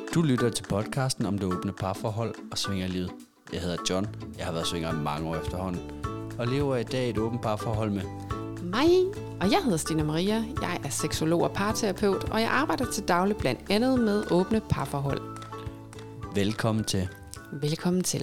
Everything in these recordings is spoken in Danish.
Du lytter til podcasten om det åbne parforhold og svingerlivet. Jeg hedder John. Jeg har været svinger i mange år efterhånden. Og lever i dag et åbent parforhold med mig. Og jeg hedder Stina Maria. Jeg er seksolog og parterapeut, og jeg arbejder til daglig blandt andet med åbne parforhold. Velkommen til. Velkommen til.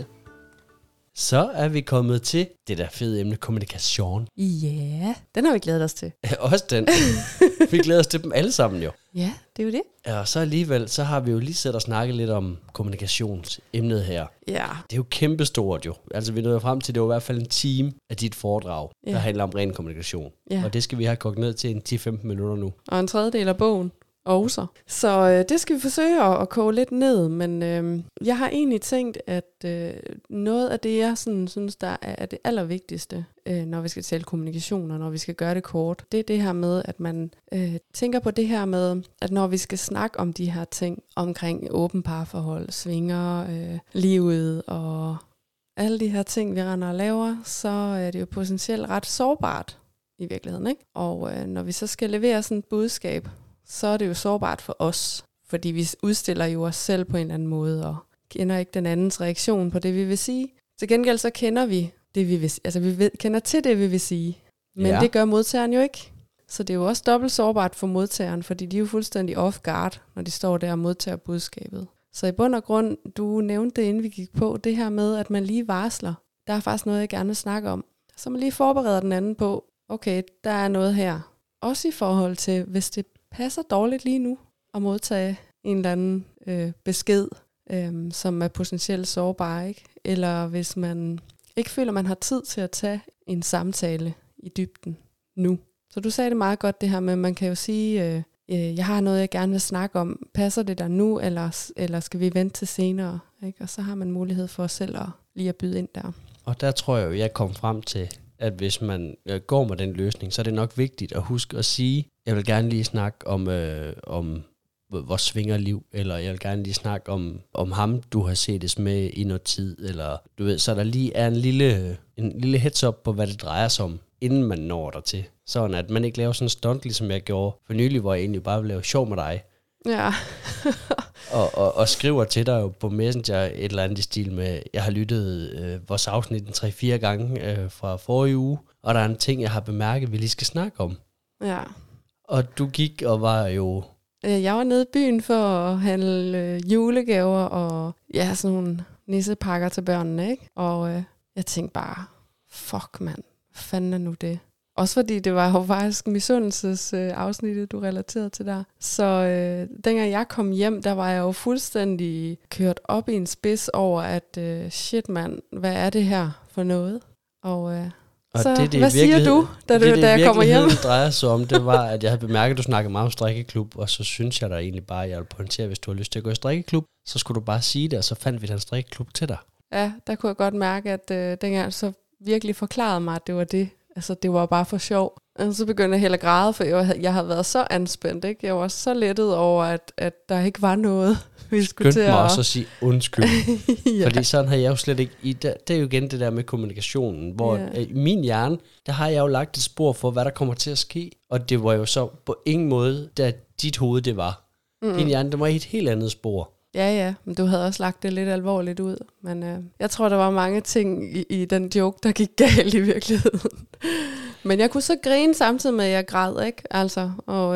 Så er vi kommet til det der fede emne, kommunikation. Ja, den har vi glædet os til. Også den. Vi glæder os til dem alle sammen jo. Ja, det er jo det. Og så alligevel, så har vi jo lige siddet og snakket lidt om kommunikationsemnet her. Ja. Det er jo kæmpestort jo. Altså vi nåede frem til, det var i hvert fald en time af dit foredrag, der handler om ren kommunikation. Ja. Og det skal vi have kogt ned til en 10-15 minutter nu. Og en tredjedel af bogen også. Så det skal vi forsøge at koge lidt ned, men jeg har egentlig tænkt, at noget af det, jeg sådan, synes, der er det allervigtigste, når vi skal tale kommunikation, og når vi skal gøre det kort, det er det her med, at man tænker på det her med, at når vi skal snakke om de her ting, omkring åben parforhold, svinger, livet og alle de her ting, vi render og laver, så er det jo potentielt ret sårbart i virkeligheden, ikke? Og når vi så skal levere sådan et budskab, så er det jo sårbart for os, fordi vi udstiller jo os selv på en eller anden måde, og kender ikke den andens reaktion på det, vi vil sige. Til gengæld så kender vi det, vi vil sige. Altså vi kender til det, vi vil sige, men det gør modtageren jo ikke. Så det er jo også dobbelt sårbart for modtageren, fordi de er jo fuldstændig off guard, når de står der og modtager budskabet. Så i bund og grund, du nævnte det, inden vi gik på, det her med, at man lige varsler. Der er faktisk noget, jeg gerne vil snakke om. Så man lige forbereder den anden på, okay, der er noget her. Også i forhold til, hvis det passer dårligt lige nu at modtage en eller anden besked, som er potentielt sårbar, ikke? Eller hvis man ikke føler, man har tid til at tage en samtale i dybden nu. Så du sagde det meget godt, det her med, man kan jo sige, jeg har noget, jeg gerne vil snakke om. Passer det der nu, eller skal vi vente til senere? Ikke? Og så har man mulighed for selv at lige at byde ind der. Og der tror jeg jo, jeg kom frem til, at hvis man går med den løsning, så er det nok vigtigt at huske at sige, jeg vil gerne lige snakke om vores svingerliv, eller jeg vil gerne lige snakke om ham, du har set med i noget tid, eller du ved, så der lige er en lille heads up på, hvad det drejer sig om, inden man når der til. Sådan at man ikke laver sådan en stunt, ligesom jeg gjorde for nylig, hvor jeg egentlig bare ville lave sjov med dig. Ja. og skriver til dig jo på Messenger et eller andet i stil med, jeg har lyttet vores afsnit 3-4 gange fra forrige uge, og der er en ting, jeg har bemærket, vi lige skal snakke om. Ja. Og du gik og var jo... Jeg var nede i byen for at handle julegaver og sådan nogle nissepakker til børnene, ikke? Og jeg tænkte bare, fuck mand, hvad fanden er nu det? Også fordi det var jo faktisk misundelsesafsnittet, du relaterede til der. Så dengang jeg kom hjem, der var jeg jo fuldstændig kørt op i en spids over, at shit mand, hvad er det her for noget? Og så det hvad siger du, da jeg kommer hjem? Det drejer sig om, det var, at jeg havde bemærket, at du snakkede meget om strikkeklub, og så synes jeg da egentlig bare, at jeg ville pointere, hvis du har lyst til at gå i strikkeklub, så skulle du bare sige det, og så fandt vi den strikkeklub til dig. Ja, der kunne jeg godt mærke, at dengang så virkelig forklarede mig, at det var det. Altså, det var bare for sjov. Og så begyndte jeg helt at græde, for jeg havde været så anspændt, ikke? Jeg var så lettet over, at der ikke var noget, vi skulle til at... mig også at sige undskyld. Ja. Fordi sådan har jeg jo slet ikke... Det er jo igen det der med kommunikationen, hvor i min hjerne, der har jeg jo lagt et spor for, hvad der kommer til at ske. Og det var jo så på ingen måde, da dit hoved det var. Din hjerne, det var i et helt andet spor. Ja, men du havde også lagt det lidt alvorligt ud. Men jeg tror, der var mange ting i den joke, der gik galt i virkeligheden. Men jeg kunne så grine samtidig med, at jeg græd, ikke? Altså,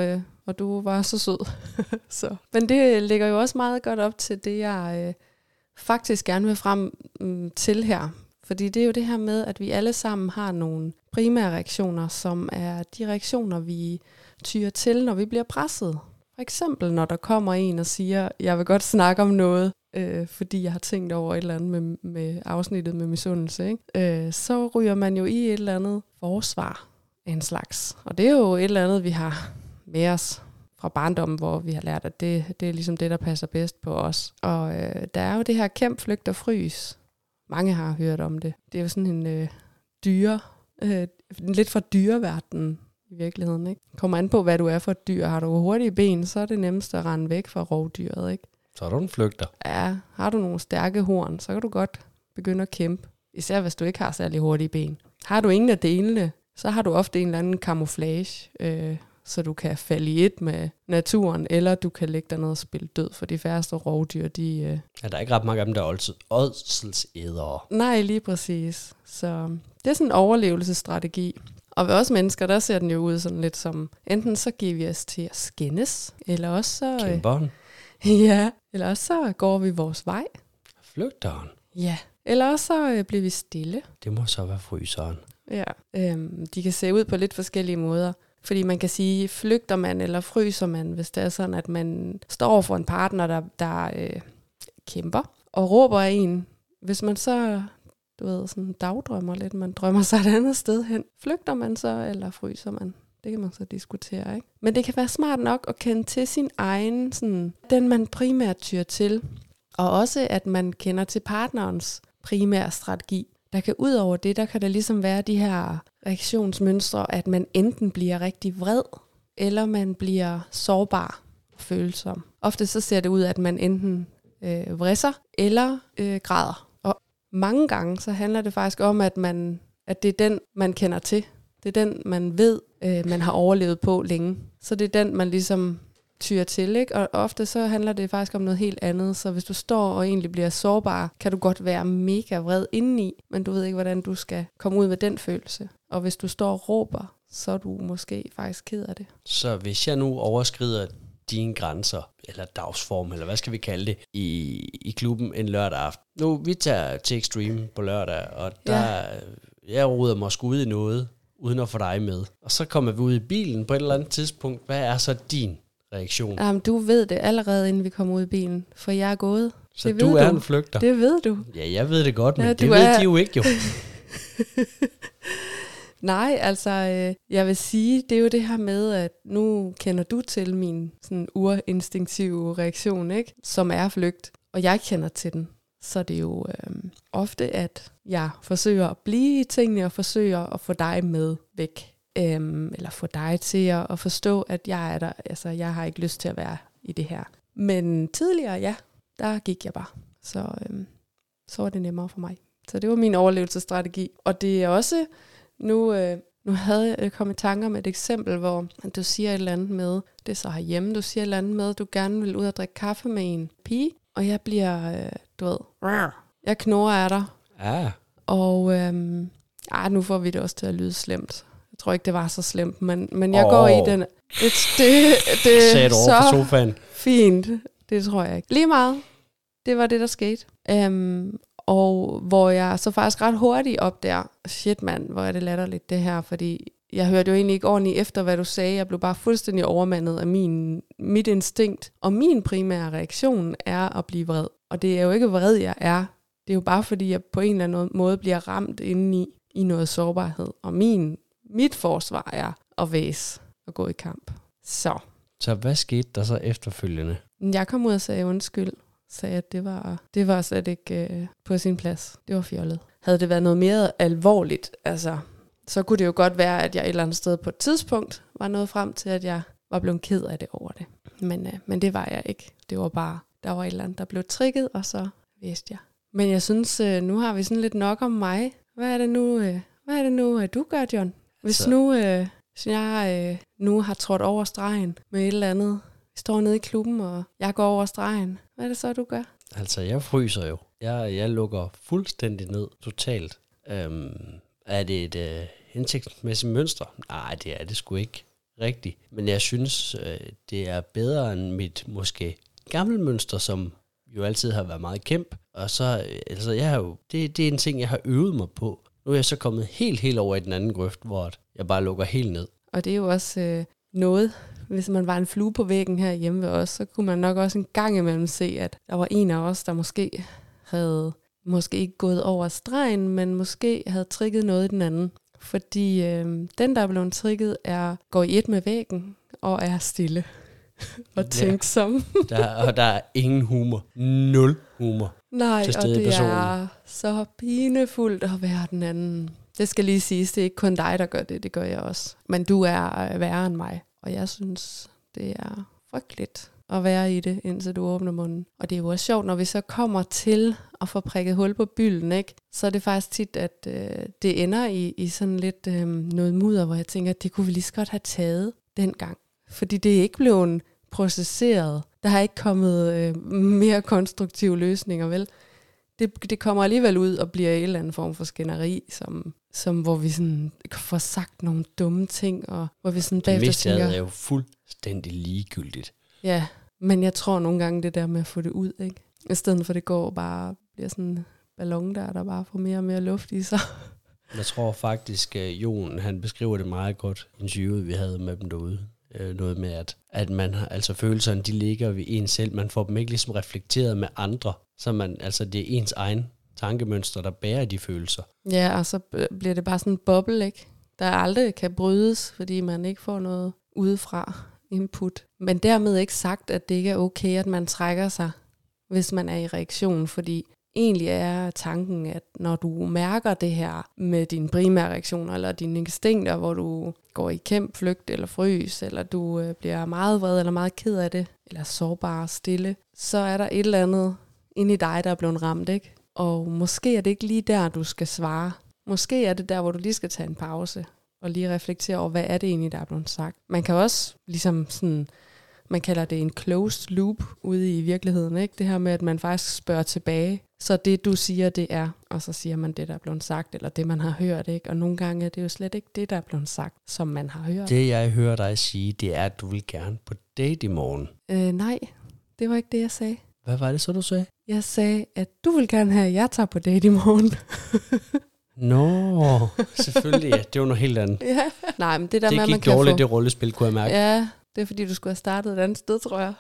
og du var så sød. Så. Men det ligger jo også meget godt op til det, jeg faktisk gerne vil frem til her. Fordi det er jo det her med, at vi alle sammen har nogle primære reaktioner, som er de reaktioner, vi tyrer til, når vi bliver presset. For eksempel, når der kommer en og siger, jeg vil godt snakke om noget, fordi jeg har tænkt over et eller andet med afsnittet med misundelse, ikke? Så ryger man jo i et eller andet forsvar af en slags. Og det er jo et eller andet, vi har med os fra barndommen, hvor vi har lært, at det er ligesom det, der passer bedst på os. Og der er jo det her kæmp, flygt og frys. Mange har hørt om det. Det er jo sådan en lidt fra dyreverdenen i virkeligheden, ikke? Kommer an på, hvad du er for et dyr. Har du hurtige ben, så er det nemmest at rende væk fra rovdyret, ikke? Så er du en flygter. Ja, har du nogle stærke horn, så kan du godt begynde at kæmpe. Især hvis du ikke har særlig hurtige ben. Har du ingen af delene, så har du ofte en eller anden camouflage så du kan falde i et med naturen, eller du kan lægge dig ned og spille død, for de færreste rovdyr, de... Ja, der er ikke ret mange af dem, der er ådselsædere. Nej, lige præcis. Så det er sådan en overlevelsesstrategi. Og ved os mennesker, der ser den jo ud sådan lidt som, enten så giver vi os til at skændes, eller også så... Kæmperen. Ja, eller også så går vi vores vej. Flygteren. Ja, eller også så bliver vi stille. Det må så være fryseren. Ja, de kan se ud på lidt forskellige måder. Fordi man kan sige, flygter man eller fryser man, hvis det er sådan, at man står over for en partner, der kæmper og råber af en. Hvis man så, du ved, sådan dagdrømmer lidt, man drømmer sig et andet sted hen. Flygter man så, eller fryser man? Det kan man så diskutere, ikke? Men det kan være smart nok at kende til sin egen, sådan, den man primært tyr til. Og også, at man kender til partnerens primære strategi. Der kan ud over det, der kan der ligesom være de her reaktionsmønstre, at man enten bliver rigtig vred, eller man bliver sårbar og følsom. Ofte så ser det ud, at man enten vrisser eller græder. Og mange gange så handler det faktisk om, at det er den, man kender til. Det er den, man ved, man har overlevet på længe. Så det er den, man ligesom tyr til, ikke? Og ofte så handler det faktisk om noget helt andet. Så hvis du står og egentlig bliver sårbar, kan du godt være mega vred indeni, men du ved ikke, hvordan du skal komme ud med den følelse. Og hvis du står og råber, så er du måske faktisk ked af det. Så hvis jeg nu overskrider dine grænser, eller dagsform, eller hvad skal vi kalde det, i klubben en lørdag aften. Nu, vi tager til Extreme på lørdag, og der jeg roder mig sgu ud i noget, uden at få dig med. Og så kommer vi ud i bilen på et eller andet tidspunkt. Hvad er så din reaktion? Jamen, du ved det allerede, inden vi kommer ud i bilen, for jeg er gået. Så det du er en flygter? Det ved du. Ja, jeg ved det godt, men det ved de jo ikke jo. Nej, altså, jeg vil sige, det er jo det her med, at nu kender du til min sådan urinstinktive reaktion, ikke? Som er flygt, og jeg kender til den. Så det er jo ofte, at jeg forsøger at blive i tingene, og forsøger at få dig med væk. Eller få dig til at forstå, at jeg er der. Altså, jeg har ikke lyst til at være i det her. Men tidligere, ja, der gik jeg bare. Så var det nemmere for mig. Så det var min overlevelsesstrategi. Og det er også, nu havde jeg kommet i tanker med et eksempel, hvor du siger et eller andet med, det er så herhjemme, du siger et eller andet med, du gerne vil ud og drikke kaffe med en pige, og jeg bliver, du ved, jeg knurrer af dig. Ja. Og nu får vi det også til at lyde slemt. Jeg tror ikke, det var så slemt, men jeg går i den. Det sagde du over på sofaen. Fint. Det tror jeg ikke. Lige meget. Det var det, der skete. Og hvor jeg så faktisk ret hurtigt opdager, shit mand, hvor er det latterligt det her, fordi jeg hørte jo egentlig ikke ordentligt efter, hvad du sagde. Jeg blev bare fuldstændig overmandet af mit instinkt. Og min primære reaktion er at blive vred. Og det er jo ikke vred, jeg er. Det er jo bare fordi, jeg på en eller anden måde bliver ramt indeni i noget sårbarhed. Og mit forsvar er at væse og gå i kamp. Så hvad skete der så efterfølgende? Jeg kom ud og sagde undskyld. Sagde, at det var slet ikke på sin plads. Det var fjollet. Havde det været noget mere alvorligt, altså, så kunne det jo godt være, at jeg et eller andet sted på et tidspunkt var nået frem til, at jeg var blevet ked af det over det. Men det var jeg ikke. Det var bare, der var et eller andet, der blev trigget, og så vidste jeg. Men jeg synes, nu har vi sådan lidt nok om mig. Hvad er det nu, du gør, John? Hvis jeg nu har trådt over stregen med et eller andet, står nede i klubben, og jeg går over stregen. Hvad er det så, du gør? Altså, jeg fryser jo. Jeg lukker fuldstændig ned, totalt. Er det et hensigtsmæssigt mønster? Nej, det er det sgu ikke rigtigt. Men jeg synes, det er bedre end mit måske gamle mønster, som jo altid har været meget kæmp. Og så, altså, det er en ting, jeg har øvet mig på. Nu er jeg så kommet helt over i den anden grøft, hvor jeg bare lukker helt ned. Og det er jo også noget, hvis man var en flue på væggen her hjemme ved os, så kunne man nok også en gang imellem se, at der var en af os, der måske havde ikke gået over stregen, men måske havde trigget noget i den anden. Fordi den, der er blevet trigget, går i et med væggen og er stille og tænksom. Der er ingen humor. 0 humor. Nej, og det er så pinefuldt at være den anden. Det skal lige siges, det er ikke kun dig, der gør det gør jeg også. Men du er værre end mig. Og jeg synes, det er frygteligt at være i det, indtil du åbner munden. Og det er jo også sjovt, når vi så kommer til at få prikket hul på bylden, ikke? Så er det faktisk tit, at det ender i sådan lidt noget mudder, hvor jeg tænker, at det kunne vi lige så godt have taget dengang. Fordi det er ikke blevet processeret. Der har ikke kommet mere konstruktive løsninger, vel? Det kommer alligevel ud og bliver en eller anden form for skænderi, som hvor vi sådan får sagt nogle dumme ting, og hvor vi sådan bagefter tænker... Det meste er jo fuldstændig ligegyldigt. Ja, men jeg tror nogle gange det der med at få det ud, ikke? I stedet for det går bare bliver sådan en ballon der bare får mere og mere luft i sig. Jeg tror faktisk, at Jon, han beskriver det meget godt, interviewet vi havde med dem derude. Noget med, at man har, altså følelserne, de ligger ved en selv. Man får dem ikke ligesom reflekteret med andre. Så man, altså det er ens egen tankemønster, der bærer de følelser. Ja, og så bliver det bare sådan en boble, ikke? Der aldrig kan brydes, fordi man ikke får noget udefra input. Men dermed ikke sagt, at det ikke er okay, at man trækker sig, hvis man er i reaktion, fordi egentlig er tanken, at når du mærker det her med dine primære reaktioner, eller dine instinkter, hvor du går i kæmp, flygt eller frys, eller du bliver meget vred eller meget ked af det, eller sårbar stille, så er der et eller andet inde i dig, der er blevet ramt, ikke? Og måske er det ikke lige der, du skal svare. Måske er det der, hvor du lige skal tage en pause, og lige reflektere over, hvad er det egentlig, der er blevet sagt. Man kan også ligesom sådan... Man kalder det en closed loop ude i virkeligheden, ikke? Det her med, at man faktisk spørger tilbage. Så det, du siger, det er, og så siger man det, der er blevet sagt, eller det, man har hørt, ikke? Og nogle gange er det jo slet ikke det, der er blevet sagt, som man har hørt. Det, jeg hører dig sige, det er, at du vil gerne på date i morgen. Nej, det var ikke det, jeg sagde. Hvad var det så, du sagde? Jeg sagde, at du vil gerne have, at jeg tager på date i morgen. Nå, selvfølgelig, ja. Det var noget helt andet. Ja. Nej, men det der det med, gik man kan dårligt, få... det rullespil, kunne jeg mærke. Ja, det er fordi, du skulle have startet et andet sted, tror jeg.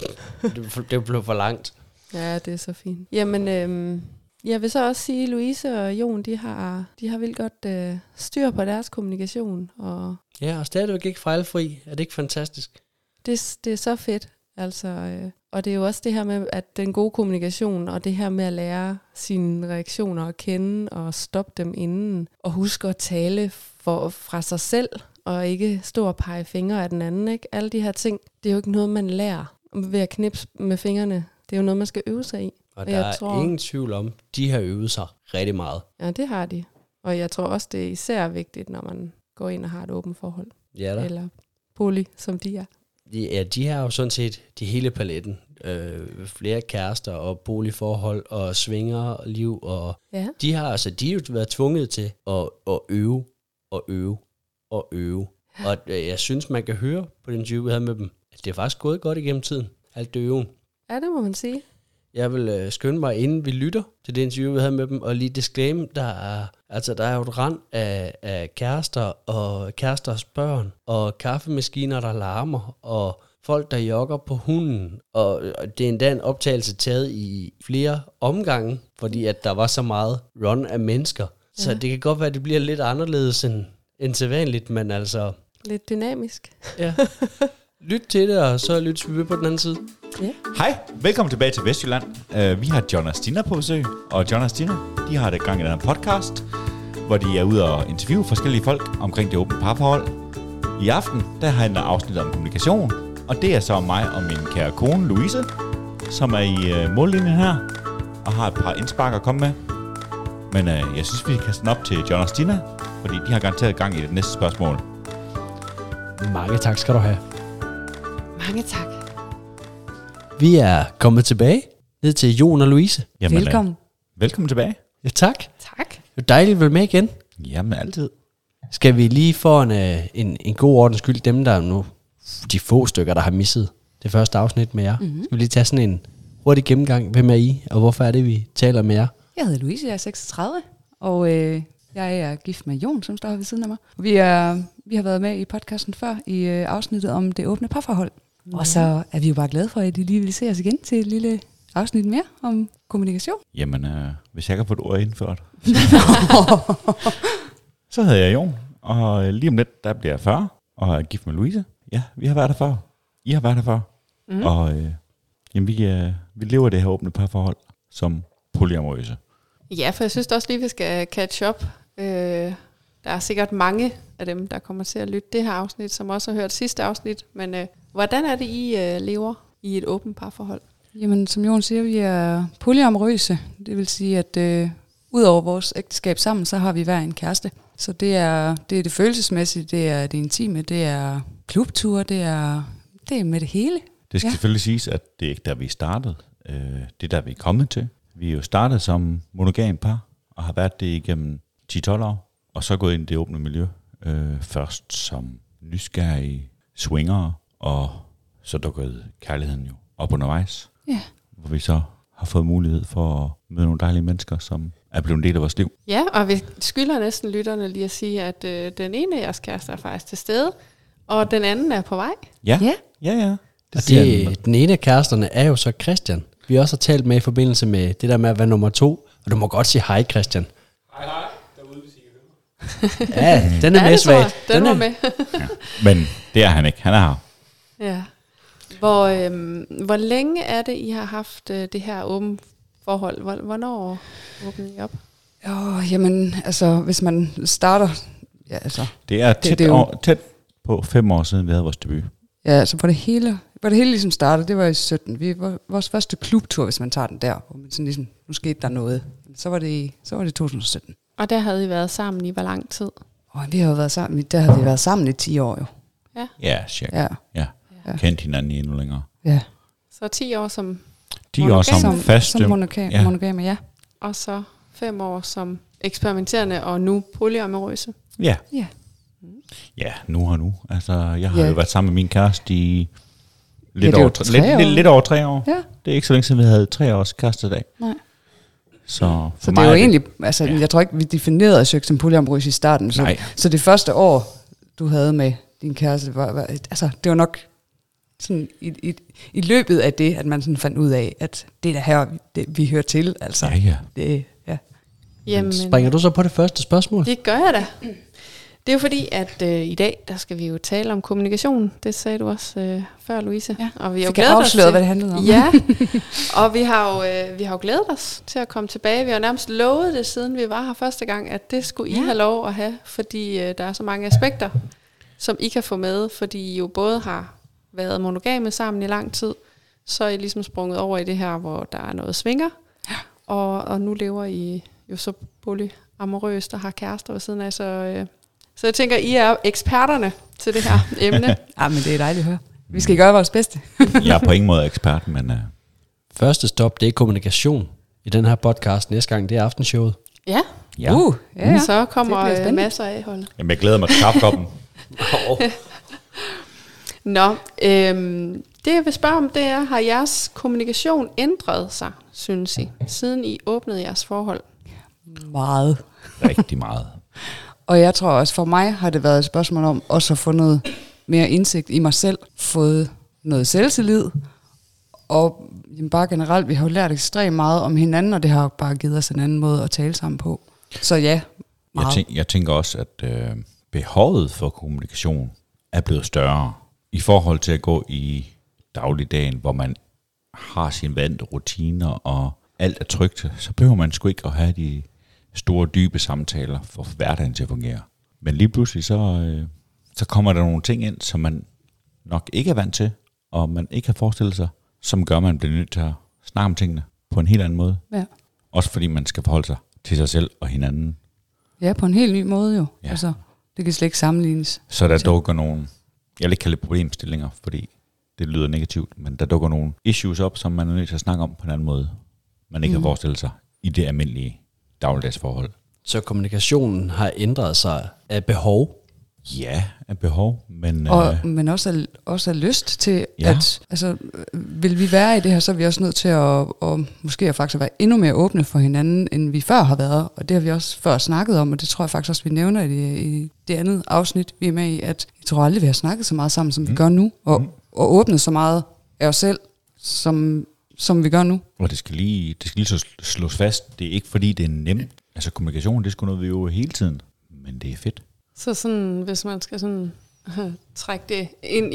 Det blev for langt. Ja, det er så fint. Jamen, jeg vil så også sige, at Louise og Jon, de har vildt godt styr på deres kommunikation. Og ja, og stadigvæk ikke fejlfri. Er det ikke fantastisk? Det er så fedt. Altså, og det er jo også det her med, at den gode kommunikation, og det her med at lære sine reaktioner at kende, og stoppe dem inden, og huske at tale fra sig selv, og ikke stå og pege fingre af den anden, ikke? Alle de her ting, det er jo ikke noget, man lærer ved at knipse med fingrene. Det er jo noget, man skal øve sig i. Og der er ingen tvivl om, de har øvet sig rigtig meget. Ja, det har de. Og jeg tror også, det er især vigtigt, når man går ind og har et åbent forhold. Ja da. Eller poly, som de er. Ja, de har jo sådan set de hele paletten. Flere kærester og boligforhold og svingerliv. Og ja. De har jo været tvunget til at øve og øve og øve. Ja. Og jeg synes, man kan høre på den interview, vi havde med dem, at det er faktisk gået godt igennem tiden. Alt det øven. Ja, det må man sige. Jeg vil skynde mig, inden vi lytter til det interview, vi havde med dem, og lige disclaimer, der er jo et rand af kærester og kæresters børn, og kaffemaskiner, der larmer, og folk, der jogger på hunden, og det er endda en optagelse taget i flere omgange, fordi at der var så meget run af mennesker. Ja. Så det kan godt være, at det bliver lidt anderledes end sædvanligt, men altså... Lidt dynamisk. Ja. Lyt til det, og så lyttes vi på den anden side. Ja. Hej, velkommen tilbage til Vestjylland. Vi har John og Stina på besøg, og John og Stina, de har det gang i den her podcast, hvor de er ude og interviewe forskellige folk omkring det åbne parforhold. I aften, der handler afsnittet om kommunikation, og det er så mig og min kære kone, Louise, som er i mållinjen her, og har et par indspark at komme med. Men jeg synes, vi kan op til John og Stina, fordi de har garanteret gang i det næste spørgsmål. Mange tak skal du have. Mange tak. Vi er kommet tilbage ned til Jon og Louise. Jamen, velkommen. Velkommen tilbage. Ja, tak. Tak. Det er dejligt at være med igen. Jamen, altid. Skal vi lige få en god ordens skyld, dem der nu, de få stykker, der har misset det første afsnit med jer. Mm-hmm. Skal vi lige tage sådan en hurtig gennemgang. Hvem er I, og hvorfor er det, vi taler med jer? Jeg hedder Louise, jeg er 36, og jeg er gift med Jon, som står her ved siden af mig. Vi har været med i podcasten før, i afsnittet om det åbne parforhold. Mm. Og så er vi jo bare glade for, at I lige vil se os igen til et lille afsnit mere om kommunikation. Jamen, hvis jeg kan få et ord indført. Så hedder jeg Jon, og lige om lidt, der bliver jeg 40, og er gift med Louise. Ja, vi har været der før. I har været der før. Mm. Og jamen, vi lever det her åbne parforhold som polyamorøse. Ja, for jeg synes også lige, vi skal catch up. Der er sikkert mange af dem, der kommer til at lytte det her afsnit, som også har hørt sidste afsnit. Men hvordan er det, I lever i et åbent parforhold? Jamen, som Jon siger, vi er polyamorøse. Det vil sige, at ud over vores ægteskab sammen, så har vi hver en kæreste. Så det er det følelsesmæssige, det er det intime, det er klubture, det er med det hele. Det skal selvfølgelig siges, at det er ikke der, vi startede. Det er der, vi er kommet til. Vi er jo startet som monogam par, og har været det igennem 10-12 år, og så gået ind i det åbne miljø. Først som nysgerrige swingere, og så dukkede kærligheden jo op undervejs. Ja. Hvor vi så har fået mulighed for at møde nogle dejlige mennesker, som er blevet en del af vores liv. Ja, og vi skylder næsten lytterne lige at sige, at den ene af jeres kærester er faktisk til stede, og den anden er på vej. Ja. Og den ene af kæresterne er jo så Christian. Vi også har talt med i forbindelse med det der med at være nummer 2. Og du må godt sige hej, Christian. Hej, derude, hvis I kan høre. Ja, den er med svagt. Den var med. Ja. Men det er han ikke. Han er her. Ja. Hvor længe er det, I har haft det her åbent forhold? Hvornår åbnede I op? Jamen, altså, hvis man starter... Ja, altså, Det er det er jo- tæt på 5 år siden, vi havde vores debut. ja, altså hvor det hele ligesom startede, det var i 17. Vores første klubtur, hvis man tager den der, hvor man sådan ligesom, nu skete der noget. Så var det 2017. Og der havde I været sammen i hvor lang tid? Og vi har jo været sammen, der havde vi været sammen i 10 år jo. Ja, cirka. Ja. Ja. Kendt hinanden i endnu længere. Ja. Så 10 år som 10 år som faste. Som monogame, ja. og så 5 år som eksperimenterende, og nu polyamorøse. Ja. Ja. Ja, nu. Altså, jeg har Ja. jo været sammen med min kæreste i det er jo 3 år. lidt over 3 år. Ja. Det er ikke så længe siden, vi havde 3 års kærestedag. Nej. Så Så det er jo egentlig, altså jeg tror ikke, vi definerede os jo ikke som polyamorøse i starten. Nej. Så det første år, du havde med din kæreste, altså det var nok sådan i løbet af det, at man sådan fandt ud af, at det er der her, vi hører til. Altså, Ja. Det, ja. Jamen, Springer du så på det første spørgsmål? det gør jeg da. Det er jo fordi, at i dag, der skal vi jo tale om kommunikation. Det sagde du også før, Louise. Ja. Og vi har jo Fik jeg glædet os afsløret, til, hvad det handlede om? Ja, og vi har jo glædet os til at komme tilbage. Vi har nærmest lovet det, siden vi var her første gang, at det skulle I have lov at have, fordi der er så mange aspekter, som I kan få med, fordi I jo både har været monogame sammen i lang tid, så er I ligesom sprunget over i det her, hvor der er noget svinger, og nu lever I jo så polyamorøst og har kærester ved siden af, så jeg tænker, I er eksperterne til det her emne. Ja, men det er dejligt at høre. Vi skal gøre vores bedste. Jeg er på ingen måde ekspert, men Første stop, det er kommunikation i den her podcast. Næste gang, det er aftenshowet. Ja, ja. Ja. så Det kommer bliver spændende. masser af hold. Jamen, jeg glæder mig til kaffekoppen. Nå, det jeg vil spørge om, det er, har jeres kommunikation ændret sig, synes I, siden I åbnede jeres forhold? Meget. Rigtig meget. Og jeg tror også, for mig har det været et spørgsmål om også at få noget mere indsigt i mig selv, fået noget selvtillid, og jamen bare generelt, vi har jo lært ekstremt meget om hinanden, og det har jo bare givet os en anden måde at tale sammen på. Så ja, meget. Jeg tænker også, at behovet for kommunikation er blevet større i forhold til at gå i dagligdagen, hvor man har sine vante rutiner, og alt er trygt, så behøver man sgu ikke at have de store, dybe samtaler for at få hverdagen til at fungere. Men lige pludselig, så kommer der nogle ting ind, som man nok ikke er vant til, og man ikke har forestillet sig, som gør, at man bliver nødt til at snakke om tingene på en helt anden måde. Ja. Også fordi man skal forholde sig til sig selv og hinanden. Ja, på en helt ny måde jo. Ja. Altså, det kan slet ikke sammenlignes. Så der dukker nogle, jeg vil ikke kalde det problemstillinger, fordi det lyder negativt, men der dukker nogle issues op, som man er nødt til at snakke om på en anden måde, man ikke har forestillet sig i det almindelige dagligdagsforhold. Så kommunikationen har ændret sig af behov. Ja, af behov, men Men også af lyst til, Ja. at altså, vil vi være i det her, så er vi også nødt til at måske faktisk være endnu mere åbne for hinanden, end vi før har været. Og det har vi også før snakket om, og det tror jeg faktisk også, vi nævner i det andet afsnit, vi er med i, at jeg tror aldrig, vi har snakket så meget sammen, som vi gør nu, og åbnet så meget af os selv, som vi gør nu. og det skal lige så slås fast, det er ikke fordi, det er nemt. Altså kommunikation, det er sgu noget, vi jo hele tiden, men det er fedt. Så sådan, hvis man skal sådan trække det ind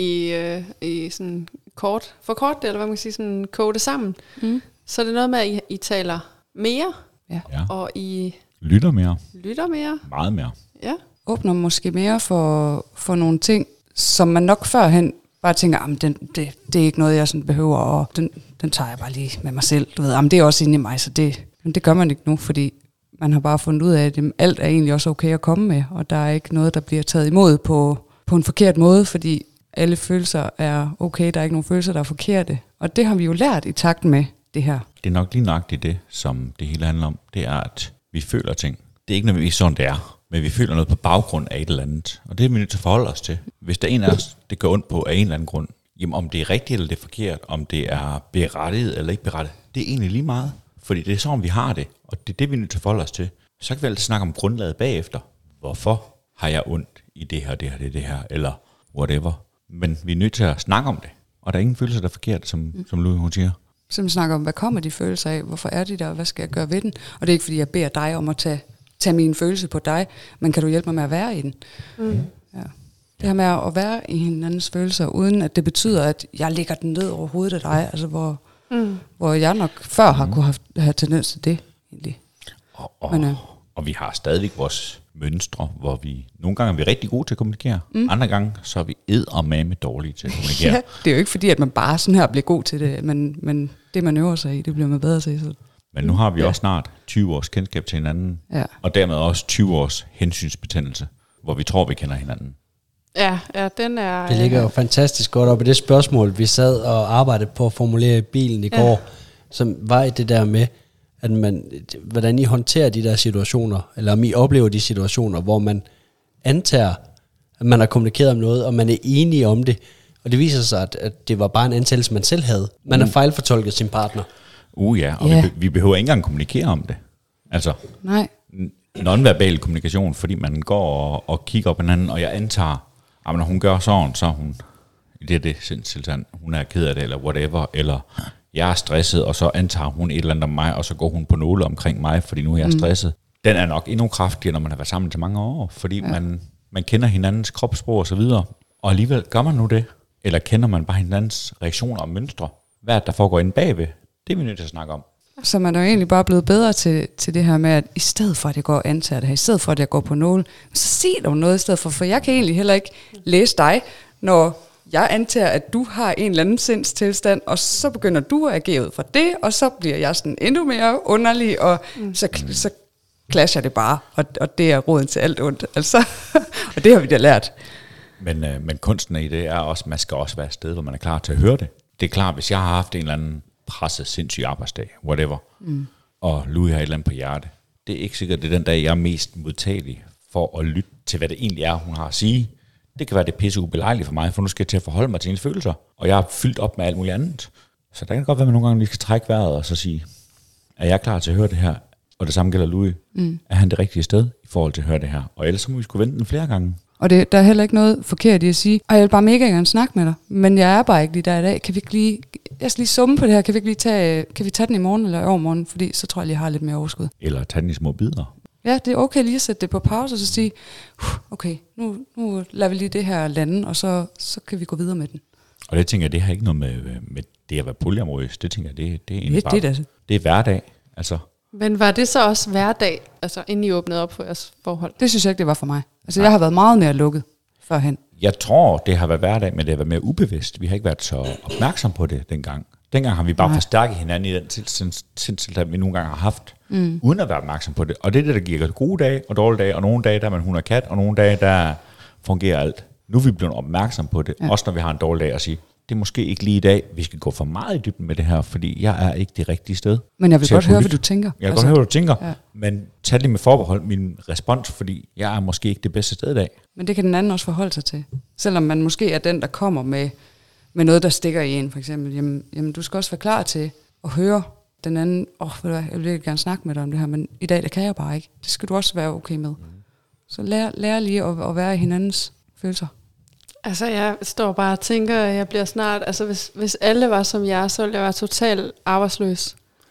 i sådan kort, forkort det, eller hvad man kan sige, sådan koge det sammen, så er det noget med, at I taler mere, Ja. og I Lytter mere, lytter mere. meget mere. Ja. Åbner måske mere for nogle ting, som man nok førhen bare tænker, det er ikke noget, jeg sådan behøver, og den tager jeg bare lige med mig selv. Du ved, det er også inde i mig, så det gør man ikke nu, fordi man har bare fundet ud af, at alt er egentlig også okay at komme med, og der er ikke noget, der bliver taget imod på en forkert måde, fordi alle følelser er okay, der er ikke nogen følelser, der er forkerte. Og det har vi jo lært i takt med det her. Det er nok lige nøjagtigt det, som det hele handler om. Det er, at vi føler ting. Det er ikke nødvendigvis sådan, det er. Men vi føler noget på baggrund af et eller andet. Og det er vi nødt til at forholde os til. Hvis der er en af os, det går ondt på af en eller anden grund, jamen om det er rigtigt eller det er forkert, om det er berettiget eller ikke berettiget, det er egentlig lige meget. Fordi det er sådan, vi har det. Og det er det, vi er nødt til at forholde os til. Så kan vi altid snakke om grundlaget bagefter. Hvorfor har jeg ondt i det her, det her, eller whatever. Men vi er nødt til at snakke om det. Og der er ingen følelser, der er forkert, som Louise hun siger. Så vi snakker om, hvad kommer de følelser af? Hvorfor er de der? Hvad skal jeg gøre ved den? Og det er ikke, fordi jeg beder dig om at tage min følelse på dig, men kan du hjælpe mig med at være i den? Ja. Det her med at være i hinandens følelser, uden at det betyder, at jeg lægger den ned over hovedet af dig, altså hvor jeg nok før har kunne have tendens til det, egentlig. Og vi har stadigvæk vores mønstre, hvor vi nogle gange er vi rigtig gode til at kommunikere, andre gange så er vi eddermame dårlige til at kommunikere. Ja, det er jo ikke fordi, at man bare sådan her bliver god til det, men det man øver sig i, det bliver man bedre til. Så. Men nu har vi også snart 20 års kendskab til hinanden, og dermed også 20 års hensynsbetændelse, hvor vi tror, vi kender hinanden. Ja, den er... Det ligger jo fantastisk godt op i det spørgsmål, vi sad og arbejdede på at formulere i bilen i går, som var i det der med, at hvordan I håndterer de der situationer, eller om I oplever de situationer, hvor man antager, at man har kommunikeret om noget, og man er enige om det, og det viser sig, at det var bare en antagelse, man selv havde. Man har fejlfortolket sin partner. Ja, og vi behøver ikke engang kommunikere om det. Altså, nej. Nonverbal kommunikation, fordi man går og kigger på hinanden, og jeg antager, at når hun gør sådan, så hun, det sindstilstand, hun er ked af det, eller whatever, eller jeg er stresset, og så antager hun et eller andet om mig, og så går hun på nåle omkring mig, fordi nu er jeg stresset. Den er nok endnu kraftigere, når man har været sammen til mange år, fordi man kender hinandens kropssprog og så videre, og alligevel gør man nu det, eller kender man bare hinandens reaktioner og mønstre. Hvad er det, der foregår inde bagved? Det er vi nødt til at snakke om. Så man er jo egentlig bare blevet bedre til det her med, at i stedet for, at jeg går og antager det her, i stedet for, at jeg går på nåle, så sig dog noget i stedet for jeg kan egentlig heller ikke læse dig, når jeg antager, at du har en eller anden sindstilstand, og så begynder du at agere ud fra det, og så bliver jeg sådan endnu mere underlig, og så clasher det bare, og det er roden til alt ondt. Altså, og det har vi da lært. Men kunsten i det er også, man skal også være et sted, hvor man er klar til at høre det. Det er klart, hvis jeg har haft en eller anden presset, sindssyg arbejdsdag, whatever, og Louis har et eller andet på hjerte, det er ikke sikkert, det er den dag, jeg er mest modtagelig for at lytte til, hvad det egentlig er, hun har at sige. Det kan være det pisse ubelejligt for mig, for nu skal jeg til at forholde mig til hendes følelser, og jeg er fyldt op med alt muligt andet. Så der kan godt være, at man nogle gange lige skal trække vejret og så sige, er jeg klar til at høre det her? Og det samme gælder Louis. Er han det rigtige sted i forhold til at høre det her? Og ellers så må vi skulle vente den flere gange. Og der er heller ikke noget forkert i at sige, jeg vil bare mega gerne snakke med dig, men jeg er bare ikke lige der i dag. Kan vi ikke lige, jeg skal lige summe på det her, kan vi tage den i morgen eller i overmorgen, fordi så tror jeg har lidt mere overskud. Eller tage den i små bidder. Ja, det er okay lige at sætte det på pause og så sige, okay, nu lader vi lige det her lande, og så kan vi gå videre med den. Og det tænker jeg, det har ikke noget med det at være polyamorøs. Det tænker jeg, det er egentlig bare, det er hverdag. Altså. Men var det så også hverdag, altså inden I åbnede op for jeres forhold? Det synes jeg ikke, det var for mig. Altså jeg har været meget mere lukket førhen. Jeg tror, det har været hverdag, men det har været mere ubevidst. Vi har ikke været så opmærksom på det dengang. Dengang har vi bare forstærket hinanden i den sindstilstand, vi nogle gange har haft, uden at være opmærksom på det. Og det er det, der giver gode dage og dårlige dage, og nogle dage, der er man hund og kat, og nogle dage, der fungerer alt. Nu er vi blevet opmærksom på det, også når vi har en dårlig dag, og sige, det er måske ikke lige i dag, vi skal gå for meget i dybden med det her, fordi jeg er ikke det rigtige sted. Men jeg vil godt høre, hvad du tænker. Jeg vil godt høre, hvad du tænker, men tag det med forbehold, min respons, fordi jeg er måske ikke det bedste sted i dag. Men det kan den anden også forholde sig til. Selvom man måske er den, der kommer med noget, der stikker i en, for eksempel. Jamen, du skal også være klar til at høre den anden, jeg vil gerne snakke med dig om det her, men i dag, det kan jeg bare ikke. Det skal du også være okay med. Så lær lige at være i hinandens følelser. Altså, jeg står bare og tænker, at jeg bliver snart... Altså, hvis alle var som jeg, så ville jeg være totalt arbejdsløs.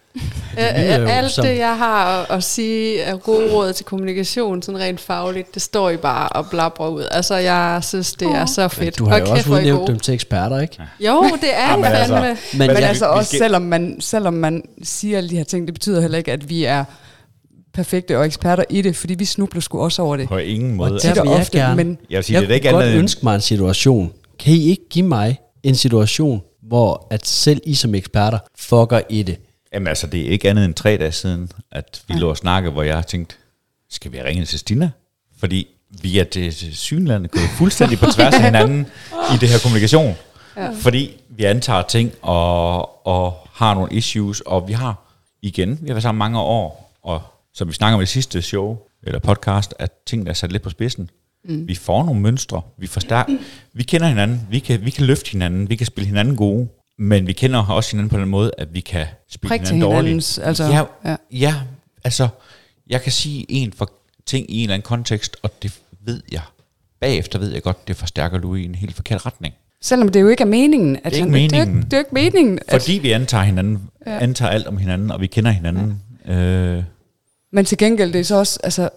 Alt det, jeg har at sige af gode råd til kommunikation, sådan rent fagligt, det står I bare og blabrer ud. Altså, jeg synes, det er så fedt. Men du har jo også udnævnt dem til eksperter, ikke? Jo, det er det fandme. Men altså også, selvom man siger alle de her ting, det betyder heller ikke, at vi er perfekte og eksperter i det, fordi vi snubler sgu også over det. På ingen måde. Og tit og ofte, men jeg vil godt ønske mig en situation. Kan I ikke give mig en situation, hvor at selv I som eksperter fucker i det? Jamen altså, det er ikke andet end 3 dage siden, at vi lå og snakke, hvor jeg tænkte, skal vi ringe til Stina? Fordi vi er til synlandet gået fuldstændig på tværs af hinanden i det her kommunikation. Ja. Fordi vi antager ting og har nogle issues, og vi har været sammen mange år, og som vi snakker om i det sidste show, eller podcast, at tingene er sat lidt på spidsen. Vi får nogle mønstre, vi kender hinanden, vi kan løfte hinanden, vi kan spille hinanden gode, men vi kender også hinanden på den måde, at vi kan spille hinanden dårligt. Altså, altså, jeg kan sige en ting i en eller anden kontekst, og det ved jeg. Bagefter ved jeg godt, det forstærker Louis i en helt forkert retning. Selvom det jo ikke er meningen. At det er ikke meningen. Det er ikke meningen. Fordi vi antager hinanden, antager alt om hinanden, og vi kender hinanden. Ja. Men til gengæld, det er så også, altså,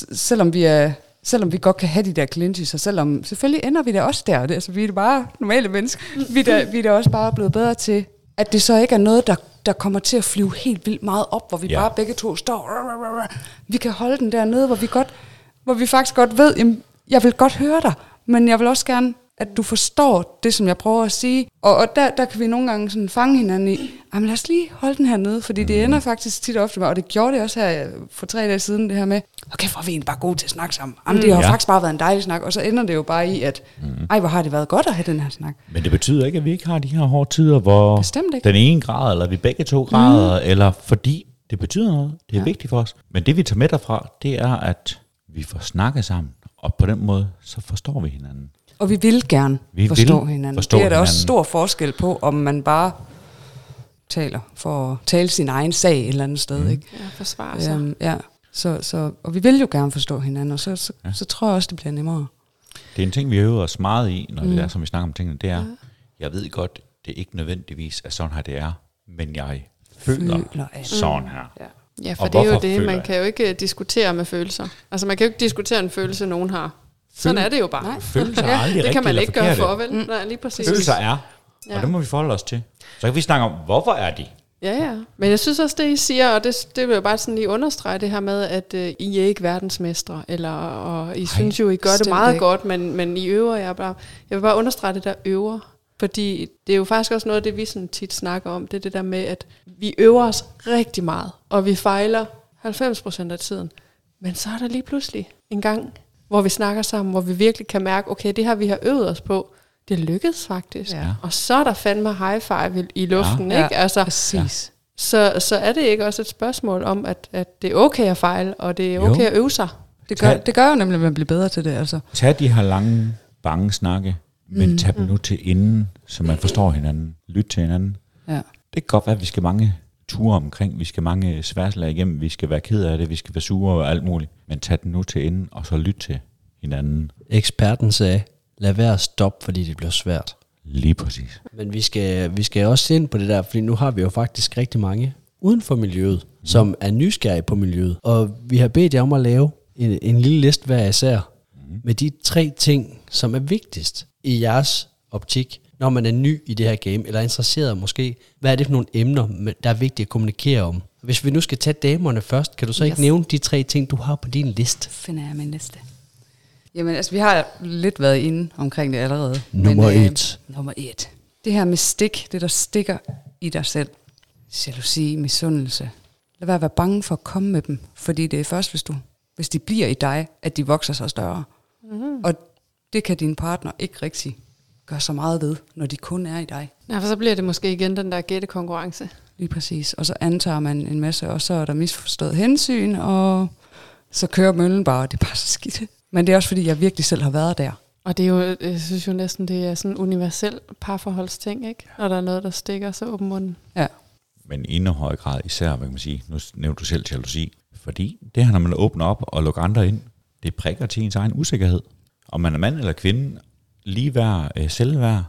selvom vi godt kan have de der clinches, og selvom, selvfølgelig ender vi da også der, altså, vi er bare normale mennesker, vi er da også bare blevet bedre til, at det så ikke er noget, der kommer til at flyve helt vildt meget op, hvor vi bare begge to står, vi kan holde den der nede, hvor vi faktisk godt ved, jamen, jeg vil godt høre dig, men jeg vil også gerne, at du forstår det, som jeg prøver at sige. Og der kan vi nogle gange sådan fange hinanden i, jamen lad os lige holde den her nede, fordi det ender faktisk tit og ofte med, og det gjorde det også her for 3 dage siden, det her med, okay, hvor er vi egentlig bare gode til at snakke sammen. Jamen det har faktisk bare været en dejlig snak, og så ender det jo bare i, at hvor har det været godt at have den her snak. Men det betyder ikke, at vi ikke har de her hårde tider, hvor den ene grad, eller vi begge 2 grader, eller fordi det betyder noget, det er vigtigt for os. Men det vi tager med derfra, det er, at vi får snakket sammen, og på den måde, så forstår vi hinanden. Og vi vil gerne forstå hinanden. Det er der også stor forskel på, om man bare taler for at tale sin egen sag et eller andet sted. Ikke? Ja, forsvare sig. Og vi vil jo gerne forstå hinanden, og så tror jeg også, det bliver nemmere. Det er en ting, vi øver os meget i, når vi er, som vi snakker om tingene, det er, jeg ved godt, det er ikke nødvendigvis, at sådan her det er, men jeg føler sådan her. Ja, for det er jo det, man kan jo ikke diskutere med følelser. Altså man kan jo ikke diskutere en følelse, nogen har. Sådan er det jo bare. Følelser er aldrig det kan man ikke gøre for, vel? Nej, lige præcis. Følelser er, og det må vi forholde os til. Så kan vi snakke om, hvorfor er de? Ja. Men jeg synes også, det I siger, og det vil jeg bare sådan lige understrege det her med, at I er ikke verdensmestre, og I synes jo, I gør det meget godt, men I øver jer bare. Jeg vil bare understrege det der øver, fordi det er jo faktisk også noget af det, vi sådan tit snakker om, det er det der med, at vi øver os rigtig meget, og vi fejler 90% af tiden. Men så er der lige pludselig en gang, hvor vi snakker sammen, hvor vi virkelig kan mærke, okay, det her vi har øvet os på, det lykkedes faktisk. Ja. Og så er der fandme high five i luften, ikke? Altså, præcis. Så er det ikke også et spørgsmål om, at det er okay at fejle, og det er okay at øve sig. Det gør jo nemlig, at man bliver bedre til det. Altså. Tag de her lange, bange snakke, men tag dem nu til inden, så man forstår hinanden. Lyt til hinanden. Ja. Det kan godt være, at vi skal mange ture omkring, vi skal mange sværslag igennem, vi skal være ked af det, vi skal være sure og alt muligt. Men tag den nu til inden, og så lyt til hinanden. Eksperten sagde, lad være at stoppe, fordi det bliver svært. Lige præcis. Men vi skal også ind på det der, fordi nu har vi jo faktisk rigtig mange uden for miljøet, som er nysgerrige på miljøet. Og vi har bedt jer om at lave en lille liste hver især, med de 3 ting, som er vigtigst i jeres optik, når man er ny i det her game, eller er interesseret måske. Hvad er det for nogle emner, der er vigtigt at kommunikere om? Hvis vi nu skal tage damerne først, kan du så ikke nævne de 3 ting, du har på din liste? Finder jeg min liste. Jamen, altså, vi har lidt været inde omkring det allerede. Nummer 1. Nummer 1. Det her med stik, det der stikker i dig selv. Jalousi, misundelse. Lad være at være bange for at komme med dem, fordi det er først, hvis de bliver i dig, at de vokser sig større. Og det kan din partner ikke rigtig gøre så meget ved, når de kun er i dig. Ja, for så bliver det måske igen den der gættekonkurrence. Lige præcis. Og så antager man en masse, og så er der misforstået hensyn, og så kører møllen bare, og det er bare så skidt. Men det er også, fordi jeg virkelig selv har været der. Og det er jo, jeg synes jo næsten, det er sådan en universel parforholdsting, ikke? Når der er noget, der stikker så åben munden. Ja. Men i endnu høj grad især, hvad kan man sige, nu nævner du selv jalousi, fordi det her, når man åbner op og lukker andre ind, det prikker til ens egen usikkerhed. Om man er mand eller kvinde, ligeværd, selvværd,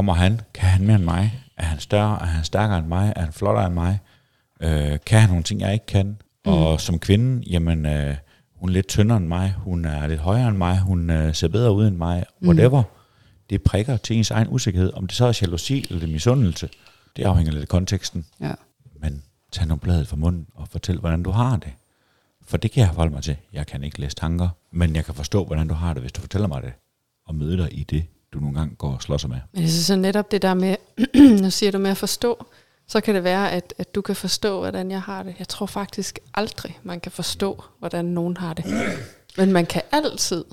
kan han mere end mig? Er han større? Er han stærkere end mig? Er han flottere end mig? Kan han nogle ting, jeg ikke kan? Og som kvinde, jamen, hun er lidt tyndere end mig, hun er lidt højere end mig, hun ser bedre ud end mig, whatever. Det prikker til ens egen usikkerhed. Om det så er jalousi eller misundelse, det afhænger lidt af konteksten. Ja. Men tag nu bladet fra munden og fortæl, hvordan du har det. For det kan jeg forholde mig til. Jeg kan ikke læse tanker, men jeg kan forstå, hvordan du har det, hvis du fortæller mig det. Og møde dig i det, du nogle gange går og slår sig med. Men jeg synes netop det der med, nu siger du med at forstå, så kan det være, at du kan forstå, hvordan jeg har det. Jeg tror faktisk aldrig, man kan forstå, hvordan nogen har det. Men man kan altid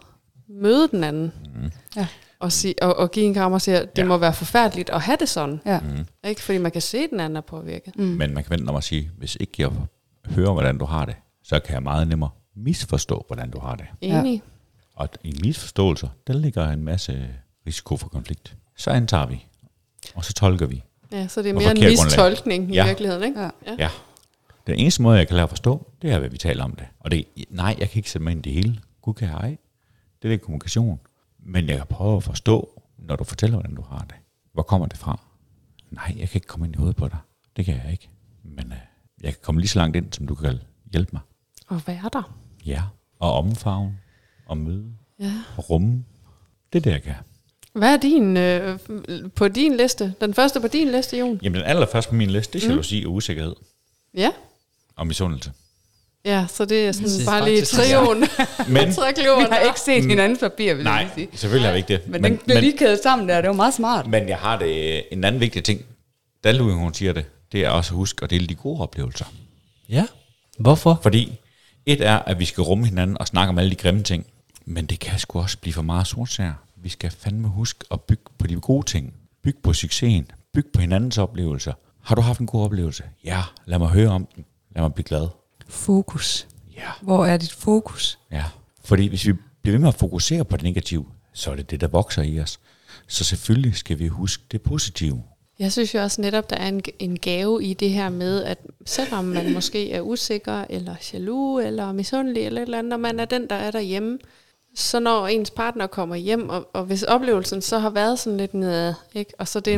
møde den anden. Ja. Og give en kram og sige, at det må være forfærdeligt at have det sådan. Ja. Ikke? Fordi man kan se, at den anden er påvirket. Men man kan vente om at sige, hvis ikke jeg hører, hvordan du har det, så kan jeg meget nemmere misforstå, hvordan du har det. Enig. Og i misforståelser, der ligger en masse risiko for konflikt. Så antager vi, og så tolker vi. Ja, så det er På mere en forkert mistolkning Ja. i virkeligheden, ikke? Ja. Den eneste måde, jeg kan lære at forstå, det er, hvad vi taler om det. Og det nej, jeg kan ikke sætte mig ind i det hele. Gud kan jeg ej. Det er kommunikation. Men jeg kan prøve at forstå, når du fortæller, hvordan du har det. Hvor kommer det fra? Nej, jeg kan ikke komme ind i hovedet på dig. Det kan jeg ikke. Men jeg kan komme lige så langt ind, som du kan hjælpe mig. Og være der. Ja. Og omfavne. Og møde. Ja. Og rumme. Det er det, jeg kan. Hvad er din på din liste? Den første på din liste, Jon? Jamen, den allerførste på min liste, det er jalousi og usikkerhed. Ja. Og misundelse. Ja, så det er sådan Det er bare lige faktisk- trioen. Men, Trikloven. Vi har ikke set hinandens papir, vil jeg nej, lige sige. selvfølgelig har vi ikke det. Men den blev lige kædet sammen der, det var meget smart. Men jeg har det en anden vigtig ting. Da Louis, hun siger det, det er også at huske at dele de gode oplevelser. Ja. Hvorfor? Fordi et er, at vi skal rumme hinanden og snakke om alle de grimme ting. Men det kan sgu også blive for meget sortsager. Vi skal fandme huske at bygge på de gode ting. Bygge på succesen. Bygge på hinandens oplevelser. Har du haft en god oplevelse? Ja, lad mig høre om den. Lad mig blive glad. Fokus. Ja. Hvor er dit fokus? Ja, fordi hvis vi bliver ved med at fokusere på det negative, så er det det, der vokser i os. Så selvfølgelig skal vi huske det positive. Jeg synes jo også netop, der er en gave i det her med, at selvom man måske er usikker, eller jaloux, eller misundelig, eller et eller andet, når man er den, der er derhjemme, så når ens partner kommer hjem, og hvis oplevelsen så har været sådan lidt nede, ikke? Og så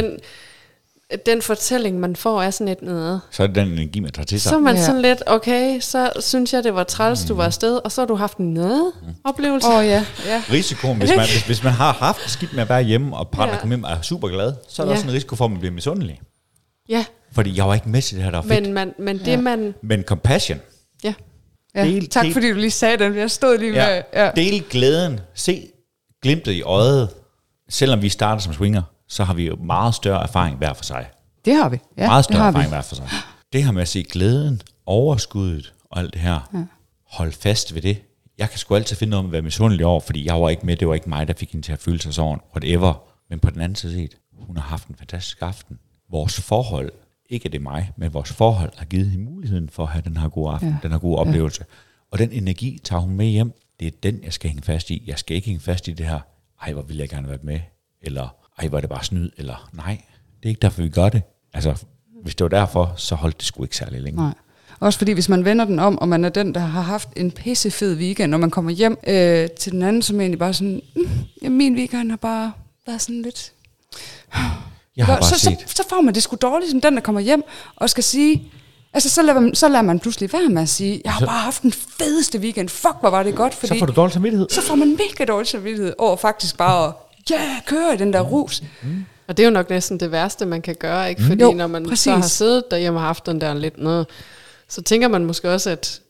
den fortælling, man får, er sådan lidt nede. Så er det den energi, man tager til sig. Så er man Ja. sådan lidt, okay, så synes jeg, det var træls, du var afsted, og så har du haft en nede oplevelse. Ja. Risikoen, hvis man har haft det skidt med at være hjemme, og partner kommer hjem og er super glad, så er der også en risiko for, at man bliver misundelig. Ja, Fordi jeg var ikke med til det her, der var fedt. men det man... Men compassion, Ja, Tak fordi du lige sagde den, jeg stod lige med... Ja. del glæden, se glimtet i øjet. Selvom vi starter som swinger, så har vi jo meget større erfaring hver for sig. Det har vi. Ja, Meget det større har erfaring vi. hver for sig. Det her med at se glæden, overskuddet og alt det her, hold fast ved det. Jeg kan sgu altid finde noget med at være misundelig over, fordi jeg var ikke med, det var ikke mig, der fik hende til at føle sig sådan, whatever. Men på den anden side set, hun har haft en fantastisk aften. Vores forhold, ikke at det er mig, men vores forhold har givet hende muligheden for at have den her gode aften, den her gode oplevelse. Og den energi tager hun med hjem. Det er den, jeg skal hænge fast i. Jeg skal ikke hænge fast i det her, ej, hvor ville jeg gerne være med, eller ej, hvor er det bare snyd, eller nej, det er ikke derfor, vi gør det. Altså, hvis det var derfor, så holdt det sgu ikke særlig længe. Nej. Også fordi, hvis man vender den om, og man er den, der har haft en pissefed weekend, når man kommer hjem til den anden, som egentlig bare sådan, min weekend har bare været sådan lidt... Jeg har bare set. Så får man det sgu dårligt, som den, der kommer hjem og skal sige... Altså, så lader man pludselig være med at sige, jeg har bare haft den fedeste weekend, fuck, hvor var det godt, fordi... Så får du dårlig samvittighed. Så får man mega dårlig samvittighed over faktisk bare at køre i den der rus. og det er jo nok næsten det værste, man kan gøre, ikke? Fordi Jo, når man præcis. så har siddet derhjemme og haft den der lidt noget, så tænker man måske også, at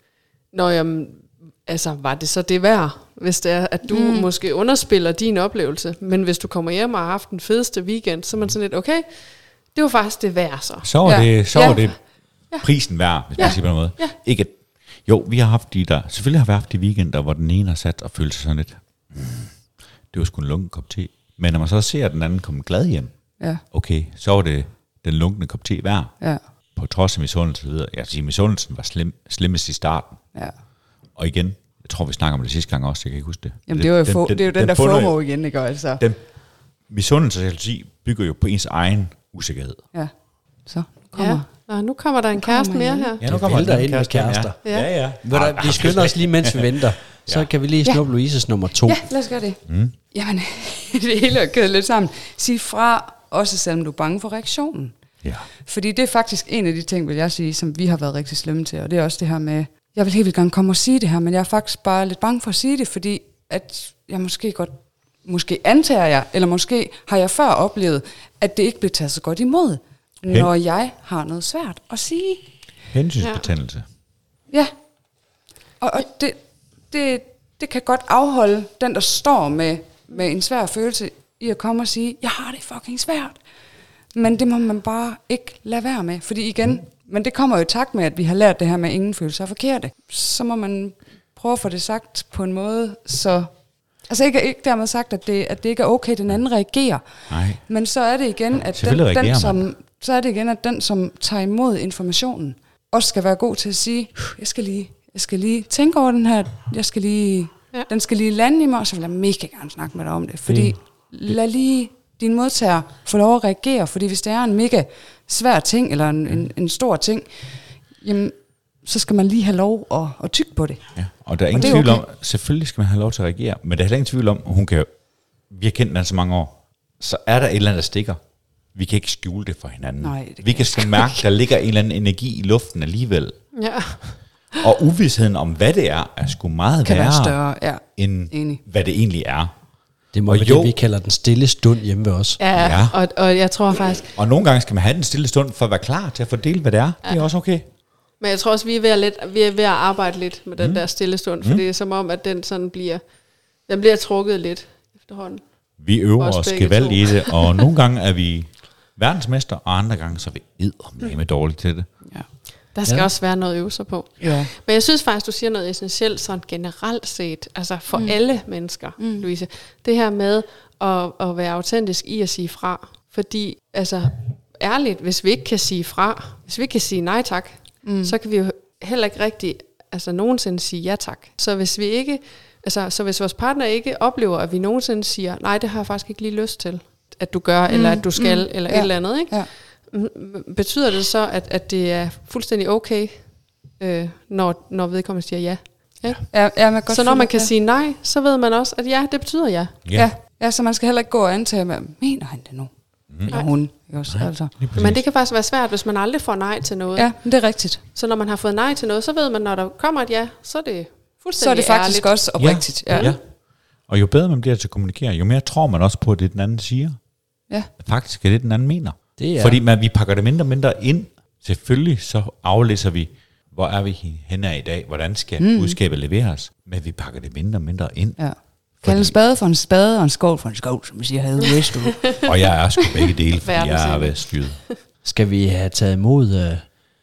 var det så det værd, hvis det er, at du måske underspiller din oplevelse, men hvis du kommer hjem og har haft den fedeste weekend, så er man sådan lidt, okay, det var faktisk det værd så. Så var det prisen værd, hvis man siger på den måde. Ja. Ikke at, jo, vi har haft de der, selvfølgelig har vi haft de weekender, hvor den ene har sat og følt sig sådan lidt, det var sgu en lunken kop te. Men når man så ser den anden komme glad hjem, okay, så var det den lunkne kop te værd. Ja. På trods af misundelse videre. Jeg vil sige, misundelsen var slemmest i starten. Ja. Og igen, jeg tror, vi snakker om det sidste gang også, jeg kan ikke huske det. Jamen, det er jo den der FOMO igen, ikke? Altså. Den misundelse bygger jo på ens egen usikkerhed. Ja, så kommer... Ja. Og nu kommer der en kæreste mere her. Ja, nu kommer vælter ind med kærester. Ja. Vi skynder os lige, mens vi venter. Så kan vi lige snuppe Louises nummer 2. Ja, lad os gøre det. Jamen, det hele er kædet lidt sammen. Sig fra, også selvom du er bange for reaktionen. Ja. Fordi det er faktisk en af de ting, vil jeg sige, som vi har været rigtig slemme til. Og det er også det her med, jeg vil helt vildt gerne komme og sige det her, men jeg er faktisk bare lidt bange for at sige det, fordi at jeg måske antager jeg, eller måske har jeg før oplevet, at det ikke bliver taget så godt imod, når jeg har noget svært at sige. Hensynsbetændelse. Ja. Og det kan godt afholde den, der står med en svær følelse i at komme og sige, jeg har det fucking svært. Men det må man bare ikke lade være med. Fordi igen, men det kommer jo i takt med, at vi har lært det her med, at ingen følelser er forkerte. Så må man prøve at få det sagt på en måde, så Altså ikke dermed sagt, at det ikke er okay, den anden reagerer. Nej. Men så er det igen, at den, som tager imod informationen, også skal være god til at sige, jeg skal lige tænke over den her, den skal lige lande i mig, og så vil jeg mega gerne snakke med dig om det. Fordi lad lige din modtager få lov at reagere, fordi hvis det er en mega svær ting, eller en stor ting, jamen, så skal man lige have lov at tygge på det. Ja, og der er ingen tvivl om, selvfølgelig skal man have lov til at reagere, men der er heller ingen tvivl om, vi har kendt den så mange år, så er der et eller andet, der stikker. Vi kan ikke skjule det for hinanden. Nej, vi kan mærke, der ligger en eller anden energi i luften alligevel. Ja. Og uvidsheden om, hvad det er sgu meget værre, større, end hvad det egentlig er. Det må være det, vi kalder den stille stund hjemme ved os. Ja. Og jeg tror faktisk... Og nogle gange skal man have den stille stund, for at være klar til at fordele, hvad det er. Ja. Det er også okay. Men jeg tror også, vi er ved at arbejde lidt med den der stille stund, for det er som om, at den sådan bliver trukket lidt efterhånden. Vi øver os gevaldigt i det, og nogle gange er vi verdensmester, og andre gange så er vi eddermame dårligt til det. Ja. Der skal også være noget at øve sig på. Ja. Men jeg synes faktisk, du siger noget essentielt, sådan generelt set, altså for alle mennesker, Louise. Det her med at være autentisk i at sige fra. Fordi, altså ærligt, hvis vi ikke kan sige fra, hvis vi ikke kan sige nej tak, så kan vi jo heller ikke rigtig nogensinde sige ja tak. Så hvis vi ikke, så hvis vores partner ikke oplever, at vi nogensinde siger, nej, det har jeg faktisk ikke lige lyst til, at du gør, eller at du skal, eller et eller andet, ikke? Ja. Betyder det så, at det er fuldstændig okay, når vedkommende siger ja? Ja, så når man kan sige nej, så ved man også, at ja, det betyder ja. Ja, så man skal heller ikke gå og antage, hvad mener han det nu? Eller hun. Også, altså. Men det kan faktisk være svært, hvis man aldrig får nej til noget. Ja, det er rigtigt. Så når man har fået nej til noget, så ved man, når der kommer et ja, så er det fuldstændig så er det faktisk ærligt. også oprigtigt. Ja. Og jo bedre man bliver til at kommunikere, jo mere tror man også på, at det den anden siger. Ja. Faktisk er det, den anden mener. Fordi vi pakker det mindre og mindre ind. Selvfølgelig så aflæser vi, hvor er vi henne i dag, hvordan skal budskabet leveres. Men vi pakker det mindre og mindre ind. Ja. Kald en spade for en spade, og en skål for en skål, som vi siger herude i Vestjylland. Og jeg er sgu begge dele, fordi jeg er vestjyde. Skal vi have taget imod?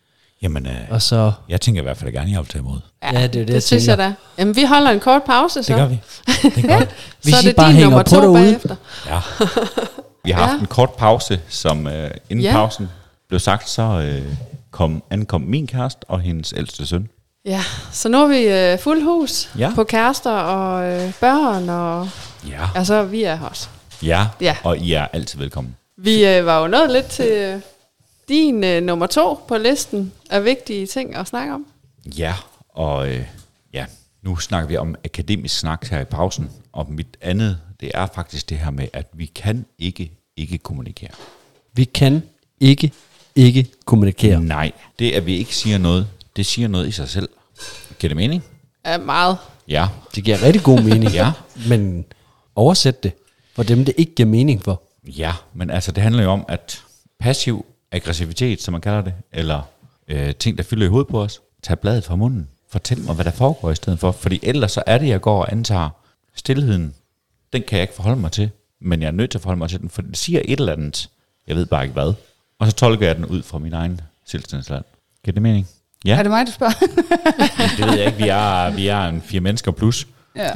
Og så... Jeg tænker i hvert fald gerne, jeg vil tage imod. Ja, det synes jeg da. Jamen, vi holder en kort pause, så. Det gør vi. Det er godt. Så er det bare din nummer 2 bagefter. Ja. Vi har haft en kort pause, som inden pausen blev sagt, så ankom min kæreste og hendes ældste søn. Ja, så nu er vi fuld hus på kærester og børn, og altså vi er her også. Ja, og I er altid velkommen. Vi var jo nået lidt til din nummer 2 på listen af vigtige ting at snakke om. Ja, og nu snakker vi om akademisk snak her i pausen, og mit andet, det er faktisk det her med, at vi kan ikke kommunikere. Vi kan ikke kommunikere. Nej, det at vi ikke siger noget, det siger noget i sig selv. Giver det mening? Ja, meget. Ja. Det giver rigtig god mening. Ja. Men oversæt det for dem, det ikke giver mening for. Ja, men altså det handler jo om, at passiv aggressivitet, som man kalder det, eller ting, der fylder i hovedet på os, tag bladet fra munden. Fortæl mig, hvad der foregår i stedet for. Fordi ellers så er det, jeg går og antager stilheden. Den kan jeg ikke forholde mig til, men jeg er nødt til at forholde mig til den, for den siger et eller andet. Jeg ved bare ikke hvad. Og så tolker jeg den ud fra min egen selvstændighedsland. Giver det mening? Ja. Er det mig, du spørger? Det ved jeg ikke. Vi er en 4 mennesker plus. Ja.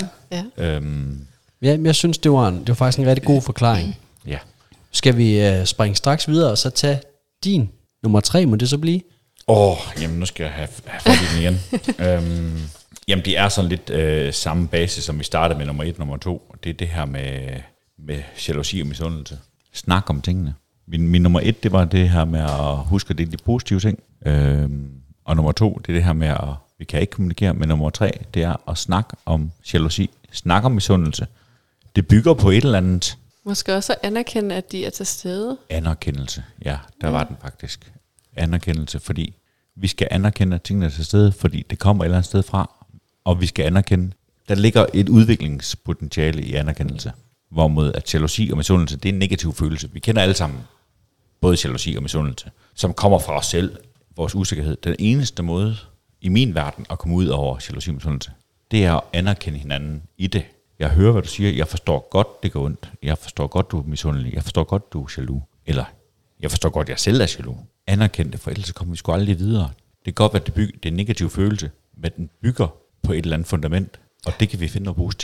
Ja, jeg synes, det var faktisk en rigtig god forklaring. Ja. Skal vi springe straks videre og så tage din nummer 3, må det så blive? Jamen nu skal jeg have fat i den igen. Jamen det er sådan lidt samme basis, som vi startede med nummer 1 og nummer 2. Det er det her med jalousi og misundelse. Snak om tingene. Min nummer 1, det var det her med at huske at dele de positive ting. Og nummer 2, det er det her med at vi kan ikke kommunikere. Men nummer 3, det er at snakke om jalousi. Snakke om misundelse. Det bygger på et eller andet. Måske også anerkende, at de er til stede. Anerkendelse, ja, der var den faktisk. Anerkendelse, fordi vi skal anerkende, at tingene er til stede, fordi det kommer et eller andet sted fra. Og vi skal anerkende, der ligger et udviklingspotentiale i anerkendelse. Hvorimod at jalousi og misundelse, det er en negativ følelse. Vi kender alle sammen både jalousi og misundelse, som kommer fra os selv, vores usikkerhed. Den eneste måde i min verden at komme ud over jalousi og misundelse, det er at anerkende hinanden i det. Jeg hører, hvad du siger. Jeg forstår godt, det går ondt. Jeg forstår godt, du er misundelig. Jeg forstår godt, du er jaloux. Eller, jeg forstår godt, jeg selv er jaloux. Anerkend det, for ellers kommer vi sgu aldrig videre. Det kan godt være, at det er en negativ følelse, men den bygger på et eller andet fundament, og det kan vi finde noget positivt i.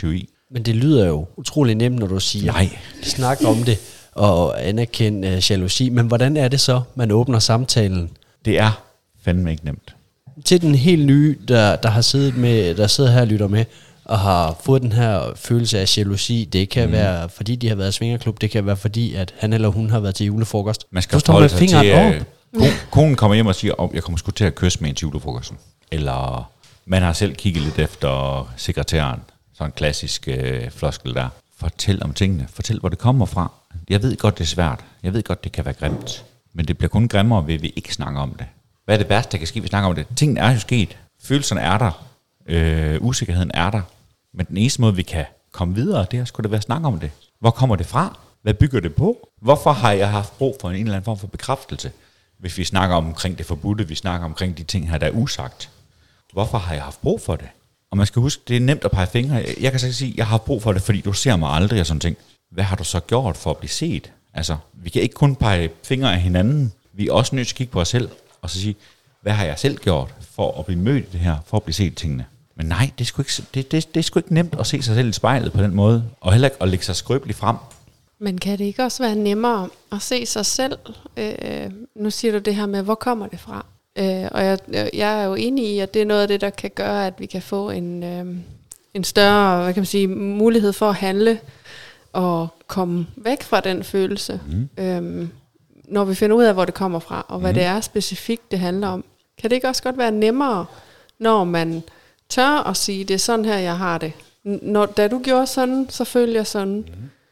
Men det lyder jo utrolig nemt, når du siger, snak om det og anerkende jalousi. Men hvordan er det så, man åbner samtalen? Det er fandme ikke nemt. Til den helt nye, der sidder her og lytter med, og har fået den her følelse af jalousi. Det kan være, fordi de har været i svingerklub. Det kan være, fordi at han eller hun har været til julefrokost. Man skal holde sig til, konen kommer hjem og siger, jeg kommer sgu til at kysse med en til julefrokosten. Eller man har selv kigget lidt efter sekretæren. Sådan en klassisk floskel der. Fortæl om tingene. Fortæl, hvor det kommer fra. Jeg ved godt, det er svært. Jeg ved godt, det kan være grimt. Men det bliver kun grimmere, ved vi ikke snakker om det. Hvad er det værste, der kan ske, hvis vi snakker om det? Tingene er jo sket. Følelserne er der. Usikkerheden er der. Men den eneste måde, vi kan komme videre, det er sgu da være at snakke om det. Hvor kommer det fra? Hvad bygger det på? Hvorfor har jeg haft brug for en eller anden form for bekræftelse? Hvis vi snakker omkring det forbudte, vi snakker omkring de ting her, der er usagt. Hvorfor har jeg haft brug for det? Og man skal huske, det er nemt at pege fingre. Jeg kan så sige, jeg har brug for det, fordi du ser mig aldrig og sådan ting. Hvad har du så gjort for at blive set? Altså, vi kan ikke kun pege fingre af hinanden. Vi er også nødt til at kigge på os selv og så sige, hvad har jeg selv gjort for at blive mødt i det her, for at blive set tingene? Men nej, det er sgu ikke nemt at se sig selv i spejlet på den måde, og heller ikke at lægge sig skrøbeligt frem. Men kan det ikke også være nemmere at se sig selv? Nu siger du det her med, hvor kommer det fra? Og jeg er jo enig i, at det er noget af det, der kan gøre, at vi kan få en større, hvad kan man sige, mulighed for at handle og komme væk fra den følelse. Når vi finder ud af, hvor det kommer fra, og hvad det er specifikt, det handler om. Kan det ikke også godt være nemmere, når man tør at sige, det er sådan her, jeg har det. Da du gjorde sådan, så følger jeg sådan.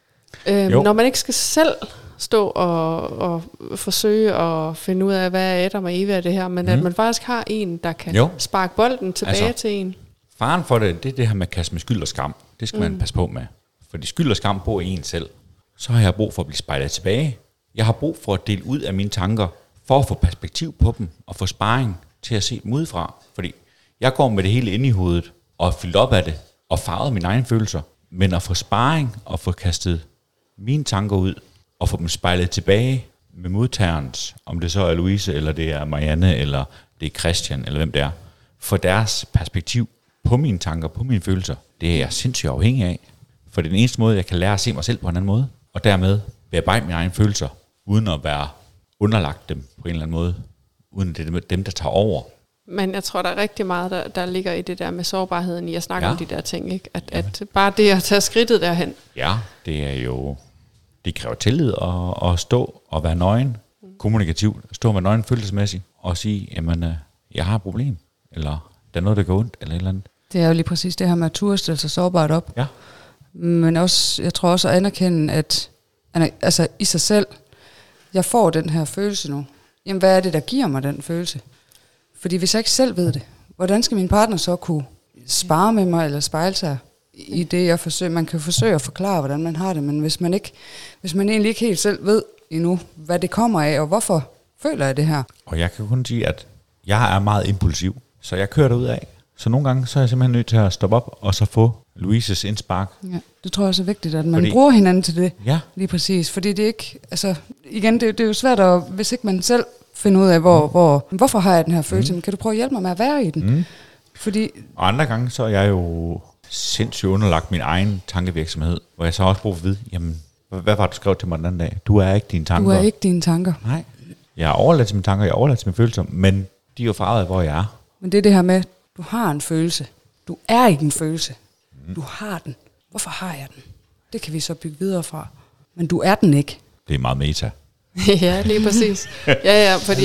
Når man ikke skal selv stå og forsøge at finde ud af, hvad er Adam og Eva af det her, men at man faktisk har en, der kan sparke bolden tilbage til en. Faren for det er det her med at kaste med skyld og skam. Det skal man passe på med. Fordi skyld og skam bor i en selv. Så har jeg brug for at blive spejlet tilbage. Jeg har brug for at dele ud af mine tanker, for at få perspektiv på dem, og få sparring til at se dem udefra. Fordi jeg går med det hele inde i hovedet, og fyldt op af det, og farvet mine egne følelser. Men at få sparring, og få kastet mine tanker ud, og få dem spejlet tilbage med modtagerens, om det så er Louise, eller det er Marianne, eller det er Christian, eller hvem det er, for deres perspektiv på mine tanker, på mine følelser, det er jeg sindssygt afhængig af. For det er den eneste måde, jeg kan lære at se mig selv på en anden måde, og dermed bearbejde mine egne følelser, uden at være underlagt dem på en eller anden måde, uden det er dem, der tager over. Men jeg tror, der er rigtig meget, der ligger i det der med sårbarheden i at snakke om de der ting, ikke? At bare det at tage skridtet derhen. Ja, det er jo, det kræver tillid at stå og være nøgen, kommunikativt, stå og være nøgen følelsesmæssigt, og sige, jamen, jeg har et problem, eller der er noget, der går ondt, eller et eller andet. Det er jo lige præcis det her med at turde stille sig sårbart op. Ja. Men også, jeg tror også at anerkende, at altså i sig selv, jeg får den her følelse nu. Jamen, hvad er det, der giver mig den følelse? Fordi hvis jeg ikke selv ved det, hvordan skal min partner så kunne spare med mig, eller spejle sig i det, jeg forsøger? Man kan forsøge at forklare, hvordan man har det, men hvis man egentlig ikke helt selv ved endnu, hvad det kommer af, og hvorfor føler jeg det her? Og jeg kan kun sige, at jeg er meget impulsiv, så jeg kører derud af. Så nogle gange, så er jeg simpelthen nødt til at stoppe op, og så få Louises indspark. Ja, det tror jeg også er vigtigt, at man bruger hinanden til det. Ja. Lige præcis, fordi det er ikke, altså igen, det er jo svært, at, hvis ikke man selv finder ud af, hvorfor har jeg den her følelse, men kan du prøve at hjælpe mig med at være i den? Fordi, og andre gange, så er jeg jo sindssygt underlagt min egen tankevirksomhed, hvor jeg så også bruger at vide, jamen, hvad var du skrevet til mig den anden dag? Du er ikke dine tanker. Du er ikke dine tanker. Nej, jeg er overladt til mine tanker, jeg er overladt til mine følelser, men de er jo farvet af, hvor jeg er. Men det er det her med, du har en følelse. Du er ikke en følelse. Du har den. Hvorfor har jeg den? Det kan vi så bygge videre fra. Men du er den ikke. Det er meget meta. Ja, lige præcis. Ja, fordi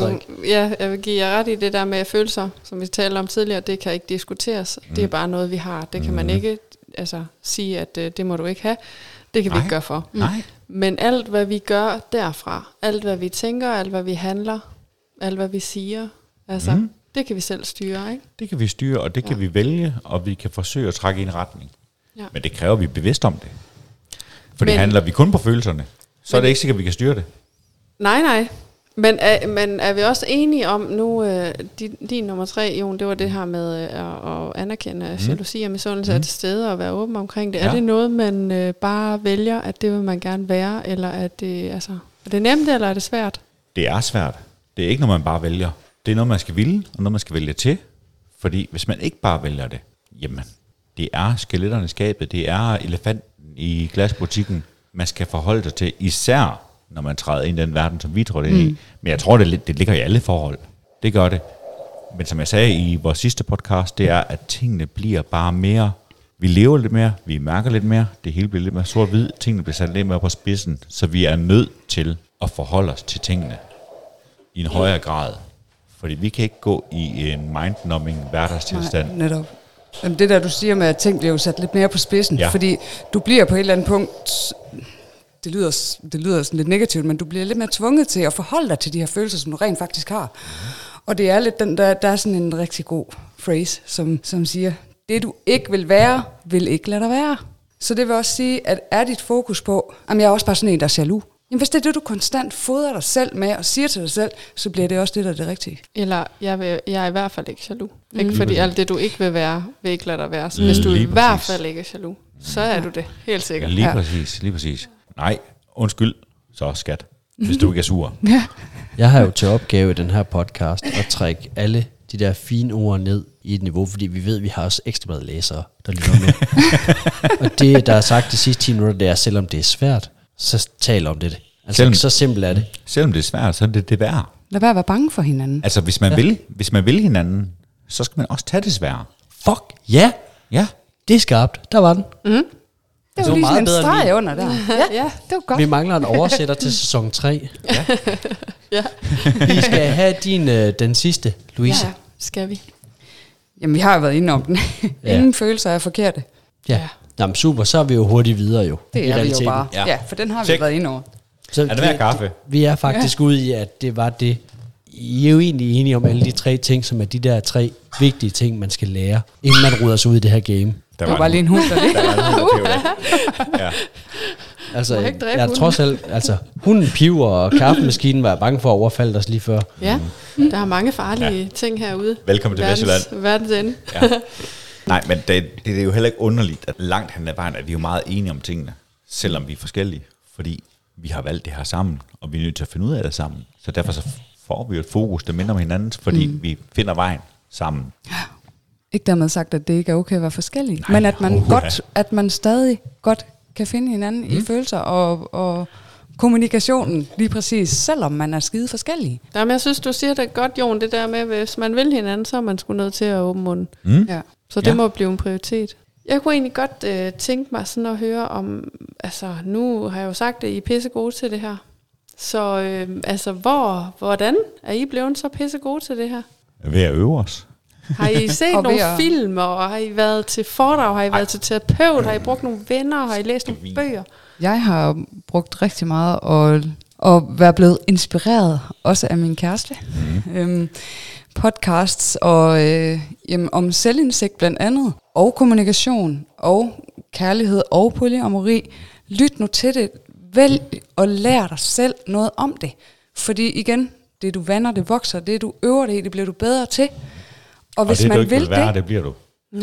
jeg vil give jer ret i det der med følelser, som vi talte om tidligere. Det kan ikke diskuteres. Det er bare noget, vi har. Det kan man ikke sige, at det må du ikke have. Det kan vi ikke gøre for. Nej. Men alt, hvad vi gør derfra, alt, hvad vi tænker, alt, hvad vi handler, alt, hvad vi siger, det kan vi selv styre, ikke? Det kan vi styre, og det kan vi vælge, og vi kan forsøge at trække i en retning. Ja. Men det kræver, at vi er bevidste om det. For det handler vi kun på følelserne, så er det ikke sikkert, at vi kan styre det. Nej. Men er vi også enige om nu, din nummer 3, Jon, det var det her med at anerkende jalousi og misundelse er til stede og være åben omkring det. Ja. Er det noget, man bare vælger, at det vil man gerne være, eller er det nemt, eller er det svært? Det er svært. Det er ikke noget, man bare vælger. Det er noget, man skal ville, og noget, man skal vælge til. Fordi hvis man ikke bare vælger det, jamen, det er skeletterne i skabet, det er elefanten i glasbutikken, man skal forholde sig til, især når man træder ind i den verden, som vi tror det ind i. Men jeg tror, det ligger i alle forhold. Det gør det. Men som jeg sagde i vores sidste podcast, det er, at tingene bliver bare mere. Vi lever lidt mere, vi mærker lidt mere, det hele bliver lidt mere sort-hvid, tingene bliver sat lidt mere på spidsen, så vi er nødt til at forholde os til tingene i en højere grad. Fordi vi kan ikke gå i en mind-numbing hverdagstilstand. Nej, netop. Jamen, det der, du siger med, at ting bliver jo sat lidt mere på spidsen, fordi du bliver på et eller andet punkt, det lyder sådan lidt negativt, men du bliver lidt mere tvunget til at forholde dig til de her følelser, som du rent faktisk har. Og det er lidt den der er sådan en rigtig god phrase, som siger, det du ikke vil være, vil ikke lade dig være. Så det vil også sige, at er dit fokus på, jeg er også bare sådan en, der er jaloux. Jamen hvis det er det, du konstant fodrer dig selv med og siger til dig selv, så bliver det også det, der er det rigtige. Eller jeg er i hvert fald ikke jaloux. Ikke fordi alt det, du ikke vil være, vil ikke lade dig være. Så hvis du i hvert fald ikke er jaloux, så er du det, helt sikkert. Lige præcis. Nej, undskyld, så skat, hvis du ikke er sur. Ja. Jeg har jo til opgave i den her podcast at trække alle de der fine ord ned i et niveau, fordi vi ved, at vi har også Ekstrabladet læsere, der lytter med. Og det, der er sagt de sidste 10 minutter, det er, selvom det er svært, så tal om det. Altså, så simpelt er det. Selvom det er svært, så er det værd. Lad være at være bange for hinanden. Altså, hvis man vil hinanden, så skal man også tage det svære. Fuck, ja. Ja. Det er skarpt. Der var den. Det var lige sådan en streg under der. Ja, det var godt. Vi mangler en oversætter til sæson 3. Ja. Vi skal have den sidste, Louise. Ja, skal vi. Jamen, vi har jo været inde om den. Ingen følelser er forkerte. Ja. Jamen, super, så er vi jo hurtigt videre jo. Det er vi jo bare. Ja, for den har vi været inde over. Så er det mere kaffe? Vi er faktisk ude i, at det var det. I er jo egentlig enige om alle de 3 ting, som er de der 3 vigtige ting, man skal lære, inden man ruder sig ud i det her game. Der var bare lige en hund, der ligger. Ja. Altså, jeg trods alt, hunden piver, og kaffemaskinen var jeg bange for at overfalde os lige før. Ja, der er mange farlige ting herude. Velkommen til Vestjylland. Verdens ende. Ja. Nej, men det er jo heller ikke underligt, at langt hen ad vejen, at vi er jo meget enige om tingene, selvom vi er forskellige, fordi vi har valgt det her sammen, og vi er nødt til at finde ud af det sammen. Så derfor så får vi jo et fokus, der minder om hinanden, fordi vi finder vejen sammen. Ikke dermed sagt, at det ikke er okay at være forskellige, men at man stadig godt kan finde hinanden i følelser og kommunikationen lige præcis, selvom man er skide forskellige. Jamen, jeg synes, du siger det godt, Jon, det der med, hvis man vil hinanden, så er man sgu nødt til at åbne munden. Ja. Så det må blive en prioritet. Jeg kunne egentlig godt tænke mig sådan at høre om, nu har jeg jo sagt, at I er pisse gode til det her. Så hvordan er I blevet så pisse gode til det her? Ved at øve os. Har I set nogle film, og har I været til foredrag, har I været til terapeut, har I brugt nogle venner, har I læst nogle bøger? Jeg har brugt rigtig meget og være blevet inspireret, også af min kæreste. Podcasts om selvindsigt blandt andet, og kommunikation, og kærlighed, og polyamori. Lyt nu til det. Vælg og lær dig selv noget om det. Fordi igen, det du vander, det vokser. Det du øver det i, det bliver du bedre til. Og hvis det man du ikke vil være, det bliver du.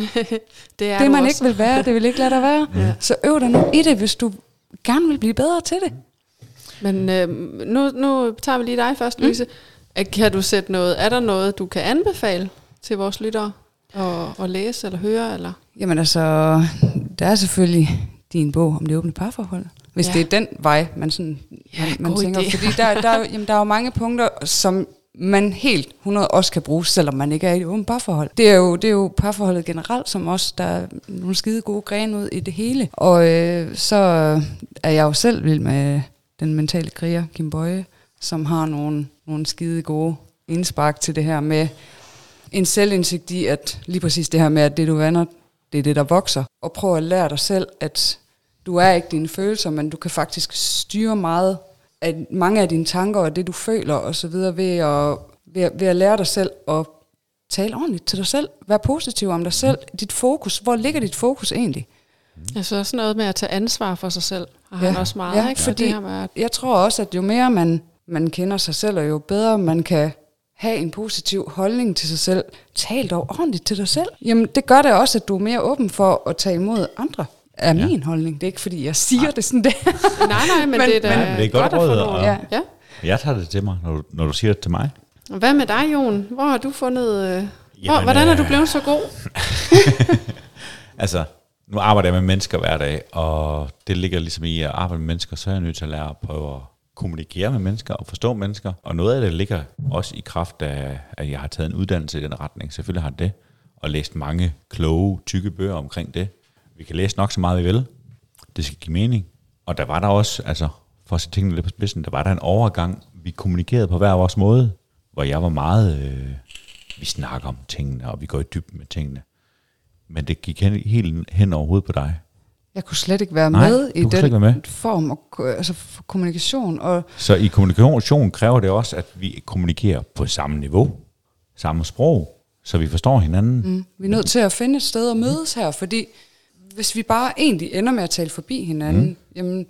det man ikke vil være, det vil ikke lade dig være. Så øv dig nu i det, hvis du gerne vil blive bedre til det. Men nu tager vi lige dig først, Louise. Kan du sætte noget, er der noget, du kan anbefale til vores lyttere at læse eller høre? Eller? Jamen der er selvfølgelig din bog om det åbne parforhold. Hvis det er den vej, man tænker. Fordi der er jo mange punkter, som man helt 100 også kan bruge, selvom man ikke er i et åbent parforhold. Det er jo parforholdet generelt, som også, der er nogle skide gode grene ud i det hele. Og så er jeg jo selv vild med den mentale kriger, Kim Boye, som har nogle skide gode indspark til det her med en selvindsigt i, at lige præcis det her med, at det du vander, det er det, der vokser. Og prøv at lære dig selv, at du er ikke dine følelser, men du kan faktisk styre mange af dine tanker og det, du føler og så videre ved at lære dig selv at tale ordentligt til dig selv. Vær positiv om dig selv. Dit fokus, hvor ligger dit fokus egentlig? Altså også noget med at tage ansvar for sig selv. Har han også meget, ikke? Fordi jeg tror også, at jo mere man kender sig selv, og jo bedre man kan have en positiv holdning til sig selv. Tal dog ordentligt til dig selv. Jamen, det gør det også, at du er mere åben for at tage imod andre. Er min holdning. Det er ikke, fordi jeg siger det sådan der. nej, men det er da det er godt råd, ja. Jeg tager det til mig, når du siger det til mig. Hvad med dig, Jon? Hvor har du fundet... hvordan er du blevet så god? Altså, nu arbejder jeg med mennesker hver dag, og det ligger ligesom i at arbejde med mennesker, så er jeg nødt til at lære at prøve at kommunikere med mennesker og forstå mennesker. Og noget af det ligger også i kraft af, at jeg har taget en uddannelse i den retning. Selvfølgelig har det, og læst mange kloge, tykke bøger omkring det. Vi kan læse nok så meget, vi vil. Det skal give mening. Og der var der også, altså for at se tingene lidt på spidsen, der var der en overgang, vi kommunikerede på hver vores måde, hvor jeg var meget, vi snakker om tingene, og vi går i dybden med tingene. Men det gik helt hen over hovedet på dig. Jeg kunne slet ikke være med i den form altså for kommunikation. Og så i kommunikation kræver det også, at vi kommunikerer på samme niveau, samme sprog, så vi forstår hinanden. Vi er nødt til at finde et sted at mødes her, fordi hvis vi bare egentlig ender med at tale forbi hinanden, jamen,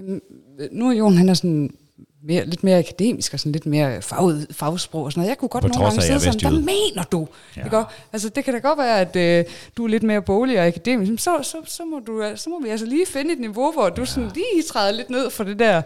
nu er Jon, han er sådan lidt mere akademisk og sådan lidt mere fagsprog og sådan noget. Jeg kunne godt nogle gange sidde sådan, hvad mener du? Ja. Det, altså, det kan da godt være, at du er lidt mere boglig og akademisk, så må vi altså lige finde et niveau, hvor du sådan lige træder lidt ned for det der,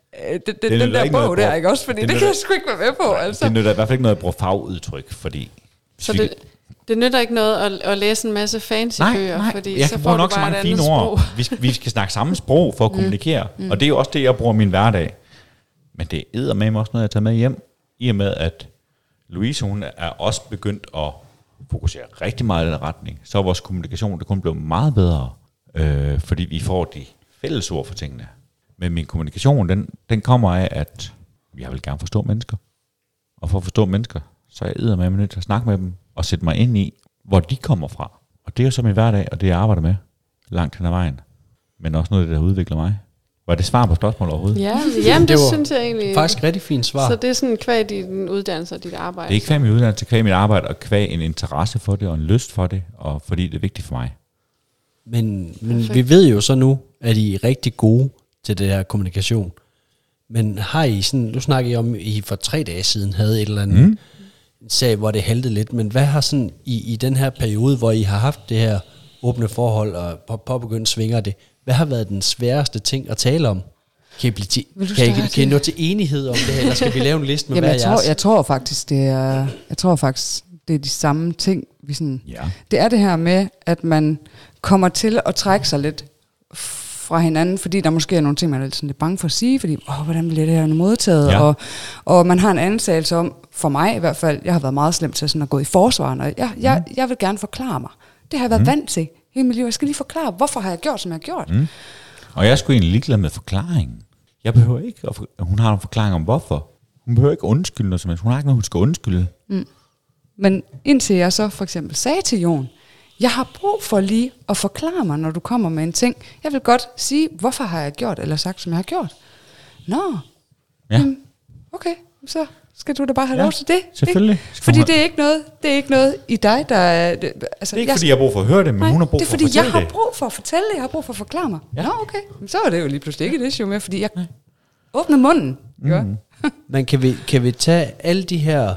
den der bog der, ikke også? Fordi det kan jeg sgu ikke være med på. Altså. Det nytter i hvert fald ikke noget at bruge fagudtryk, fordi... Så det nytter ikke noget at læse en masse fancy bøger, fordi jeg så får nok du bare så mange et andet sprog. Vi skal snakke samme sprog for at kommunikere, og det er jo også det, jeg bruger min hverdag. Men det er eddermame også noget, jeg tager med hjem, i og med, at Louise, hun er også begyndt at fokusere rigtig meget i den retning. Så er vores kommunikation, det kun blevet meget bedre, fordi vi får de fælles ord for tingene. Men min kommunikation, den kommer af, at jeg vil gerne forstå mennesker. Og for at forstå mennesker, så er jeg eddermame nødt til at snakke med dem, og sætte mig ind i, hvor de kommer fra. Og det er jo så min hverdag, og det jeg arbejder med, langt hen ad vejen. Men også noget af det, der udvikler mig. Var det svar på spørgsmålet overhovedet? Ja, jamen det synes jeg egentlig. Faktisk rigtig fint svar. Så det er sådan kvæg din uddannelse og dit arbejde? Det er ikke kvæg min uddannelse, kvæg mit arbejde, og kvæg en interesse for det, og en lyst for det, og fordi det er vigtigt for mig. Men vi ved jo så nu, at I er rigtig gode til det her kommunikation. Men har I sådan, nu snakker I om, at I for 3 dage siden havde et eller andet sag, hvor det haltede lidt, men hvad har sådan i den her periode, hvor I har haft det her åbne forhold og påbegyndt svinger det, hvad har været den sværeste ting at tale om? Kan I nå til enighed om det her, eller skal vi lave en liste med jeg tror faktisk, det er de samme ting. Vi sådan, det er det her med, at man kommer til at trække sig lidt fra hinanden, fordi der måske er nogle ting, man er sådan lidt bange for at sige, fordi, hvordan bliver det her nu modtaget? Ja. Og man har en ansagelse om, for mig i hvert fald, jeg har været meget slem til sådan at gå i forsvaren, og jeg vil gerne forklare mig. Det har jeg været vant til hele mit liv. Jeg skal lige forklare, hvorfor har jeg gjort, som jeg har gjort. Og jeg skulle egentlig ligeglad med forklaringen. Jeg behøver ikke, hun har en forklaring om hvorfor. Hun behøver ikke undskylde noget som helst. Hun har ikke noget, hun skal undskylde. Men indtil jeg så for eksempel sagde til Jon, jeg har brug for lige at forklare mig, når du kommer med en ting. Jeg vil godt sige, hvorfor har jeg gjort, eller sagt, som jeg har gjort. Nå, okay, så skal du da bare have lov til det. Selvfølgelig. Fordi det er ikke noget i dig, der er... Altså, det er ikke, fordi jeg har brug for at høre det, men hun har brug for at fortælle det. Det er, fordi jeg har brug for at fortælle det, jeg har brug for at forklare mig. Ja. Nå, okay. Så er det jo lige pludselig ikke det, jo mere, fordi jeg åbner munden. Men kan vi tage alle de her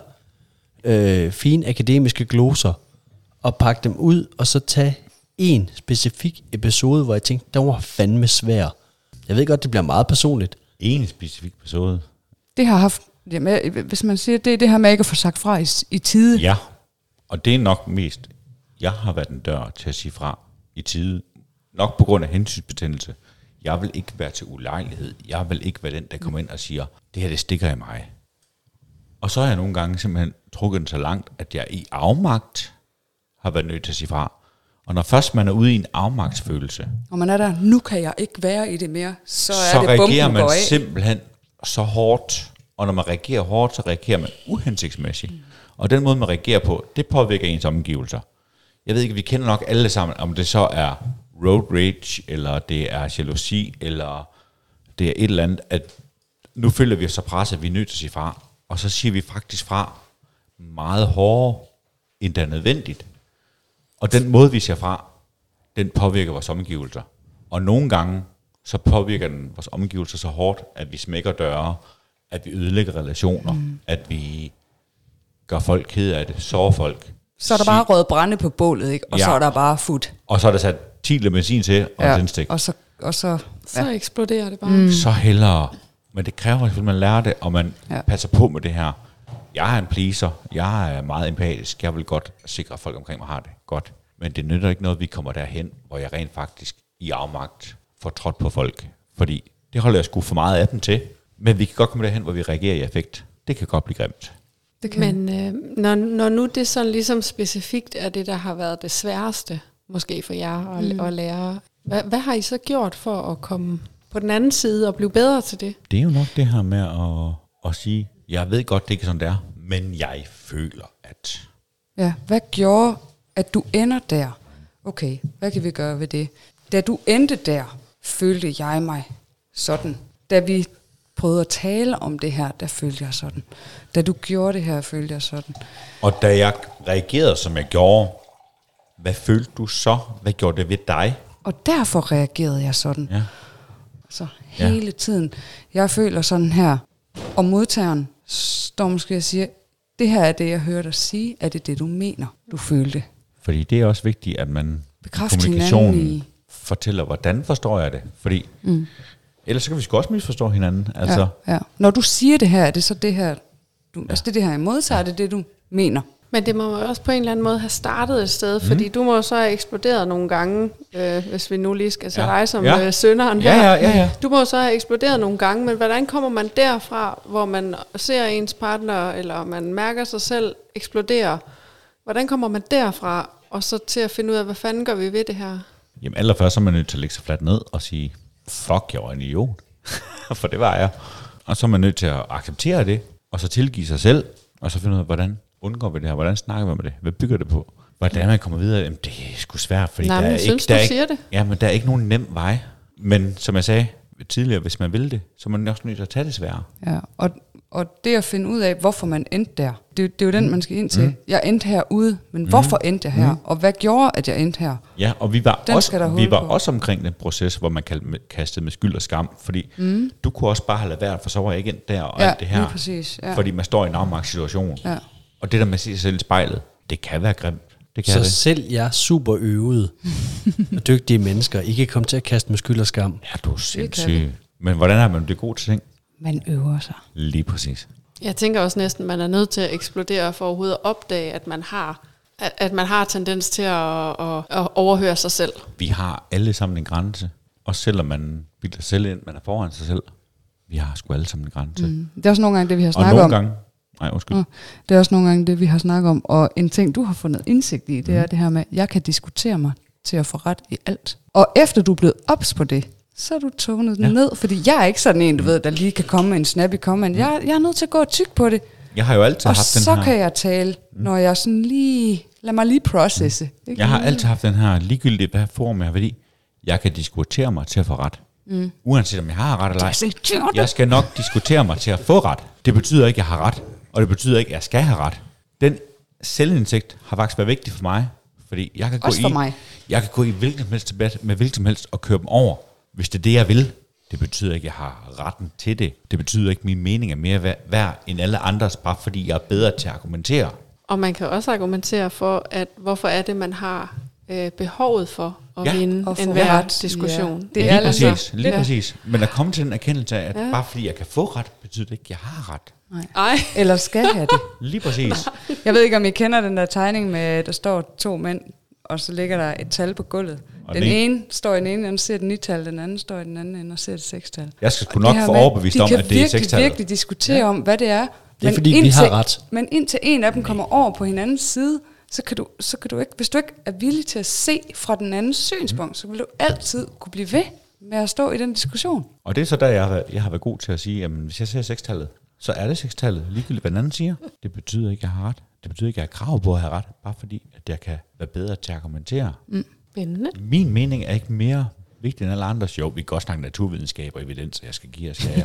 fine akademiske gloser og pakke dem ud, og så tage en specifik episode, hvor jeg tænkte, den var fandme svær. Jeg ved godt, det bliver meget personligt. En specifik episode? Det har haft... hvis man siger, det er det her med ikke at få sagt fra i tide. Ja, og det er nok mest, jeg har været en dør til at sige fra i tide, nok på grund af hensynsbetændelse. Jeg vil ikke være til ulejlighed. Jeg vil ikke være den, der kommer ind og siger, det her, det stikker i mig. Og så har jeg nogle gange simpelthen trukket den så langt, at jeg i afmagt har været nødt til at sige fra. Og når først man er ude i en afmagtsfølelse, og man er der, nu kan jeg ikke være i det mere, så er det reagerer man går af. Simpelthen så hårdt. Og når man reagerer hårdt, så reagerer man uhensigtsmæssigt. Og den måde, man reagerer på, det påvirker ens omgivelser. Jeg ved ikke, vi kender nok alle sammen, om det så er road rage, eller det er jalousi, eller det er et eller andet, at nu føler vi os så presset, at vi er nødt til at sige fra. Og så siger vi faktisk fra meget hårdere, end det er nødvendigt. Og den måde, vi siger fra, den påvirker vores omgivelser. Og nogle gange, så påvirker den vores omgivelser så hårdt, at vi smækker døre, at vi ødelægger relationer, at vi gør folk ked af det, sårer folk. Så er der bare røget brænde på bålet, ikke? Og så er der bare fut. Og så er der sat 10 benzin til, og en tændstik. Så eksploderer det bare. Så hellere. Men det kræver, at man lærer det, og man passer på med det her. Jeg er en pleaser. Jeg er meget empatisk. Jeg vil godt sikre, at folk omkring mig har det godt. Men det nytter ikke noget, vi kommer derhen, hvor jeg rent faktisk i afmagt får trådt på folk. Fordi det holder jeg sgu for meget af dem til. Men vi kan godt komme derhen, hvor vi reagerer i affekt. Det kan godt blive grimt. Det kan. Men når nu det sådan ligesom specifikt er det, der har været det sværeste, måske for jer at lære, hvad har I så gjort for at komme på den anden side og blive bedre til det? Det er jo nok det her med at sige, jeg ved godt, det ikke er sådan, det er, men jeg føler, at... Ja, hvad gjorde, at du ender der? Okay, hvad kan vi gøre ved det? Da du endte der, følte jeg mig sådan. Da vi prøvede at tale om det her, der følte jeg sådan. Da du gjorde det her, følte jeg sådan. Og da jeg reagerede, som jeg gjorde, hvad følte du så? Hvad gjorde det ved dig? Og derfor reagerede jeg sådan. Ja. Så hele tiden. Jeg føler sådan her. Og modtageren står måske og siger, det her er det, jeg hørte dig sige. Er det det, du mener, du følte? Fordi det er også vigtigt, at man Bekræfte kommunikationen hinanden i... fortæller, hvordan forstår jeg det. Fordi ellers så kan vi sgu også misforstå hinanden. Altså, Ja. Når du siger det her, er det så det her, altså det her, jeg modtager, det er det, du mener. Men det må jo også på en eller anden måde have startet et sted, fordi du må jo så have eksploderet nogle gange, hvis vi nu lige skal tage dig som synderen her. Ja. Du må jo så have eksploderet nogle gange, men hvordan kommer man derfra, hvor man ser ens partner, eller man mærker sig selv eksplodere? Hvordan kommer man derfra, og så til at finde ud af, hvad fanden gør vi ved det her? Jamen allerførst så er man nødt til at lægge sig fladt ned og sige, fuck, jeg var en idiot. For det var jeg. Og så er man nødt til at acceptere det, og så tilgive sig selv, og så finde ud af, hvordan undgår vi det her, hvordan snakker vi med det, hvad bygger det på, hvordan man kommer videre. Jamen, det er sgu svært, fordi Nej, der er men synes, ikke, der du er siger ikke, det? ja, men der er ikke nogen nem vej. Men som jeg sagde tidligere, hvis man vil det, så er man også nødt til at tage det svære. Ja, og det at finde ud af, hvorfor man endte der, det er jo den, man skal ind til. Jeg endte herude, men hvorfor endte jeg her? Og hvad gjorde, at jeg endte her? Ja, og vi var, Den også omkring den proces, hvor man kastede med skyld og skam, fordi du kunne også bare have ladet være, for så var jeg ikke endt der og alt det her. Lige præcis. Ja. Fordi man står i en afmagtssituation. Ja. Og det der med at se sig selv i spejlet, det kan være grimt. Det kan Så det. selv jeg super øvede og dygtige mennesker, I kan komme til at kaste med skyld og skam. Ja, du er sindssyg. Men hvordan er man det gode til ting? Man øver sig. Lige præcis. Jeg tænker også næsten, man er nødt til at eksplodere for overhovedet at opdage, at man har tendens til at overhøre sig selv. Vi har alle sammen en grænse. Og selvom man bilder selv ind, man er foran sig selv. Vi har sgu alle sammen en grænse. Det er også nogle gange det, vi har Og snakket nogle om. gange... Nej, undskyld. Det er også nogle gange det, vi har snakket om. Og en ting, du har fundet indsigt i, det er det her med, jeg kan diskutere mig til at få ret i alt. Og efter du er blevet ops på det, så er du tonet den ned. Fordi jeg er ikke sådan en, du ved, der lige kan komme med en snappy comment. Jeg er nødt til at gå og tykke på det. Jeg har jo altid Og haft den så her... kan jeg tale, når jeg sådan lige... Lad mig lige processe. Ikke? Jeg har altid haft den her ligegyldige, hvad form jeg har været i. Jeg kan diskutere mig til at få ret. Uanset om jeg har ret eller ej. Jeg skal nok diskutere mig til at få ret. Det betyder ikke, at jeg har ret. Og det betyder ikke, at jeg skal have ret. Den selvindsigt har faktisk været vigtig for mig. Fordi jeg kan jeg kan gå i hvilken som helst debat med hvilken som helst og køre dem over, hvis det er det, jeg vil. Det betyder ikke, at jeg har retten til det. Det betyder ikke, at min mening er mere værd end alle andres, bare fordi jeg er bedre til at argumentere. Og man kan også argumentere for, at hvorfor er det, man har behovet for at vinde og få enhver ret. diskussion. Ja. Det er altså lige præcis. Men at komme til den erkendelse af, at bare fordi jeg kan få ret, betyder det ikke, at jeg har ret. Ej. Eller skal have det. Lige præcis. Jeg ved ikke, om I kender den der tegning med, der står 2 mænd, og så ligger der et tal på gulvet. Og Den ene står i den ene ende og ser et 9-tal, den anden står i den anden ende og ser et 6-tal. Jeg skal sgu nok få overbevist om, at det er 6-tallet. De kan virkelig diskutere om, hvad det er. Det er fordi, vi har ret. Men indtil en af dem kommer over på hinandens side, så kan du ikke, hvis du ikke er villig til at se fra den andens synspunkt, så vil du altid kunne blive ved med at stå i den diskussion. Og det er så der, jeg har været god til at sige, at hvis jeg ser 6-tallet, så er det 6-tallet, ligegyldigt hvad den anden siger. Det betyder ikke, at jeg har ret. Det betyder ikke, at jeg har krav på at have ret, bare fordi, at jeg kan være bedre til at argumentere. Spændende. Min mening er ikke mere vigtig end alle andres. Jo, vi kan godt snakke naturvidenskab og evidens, jeg skal give jer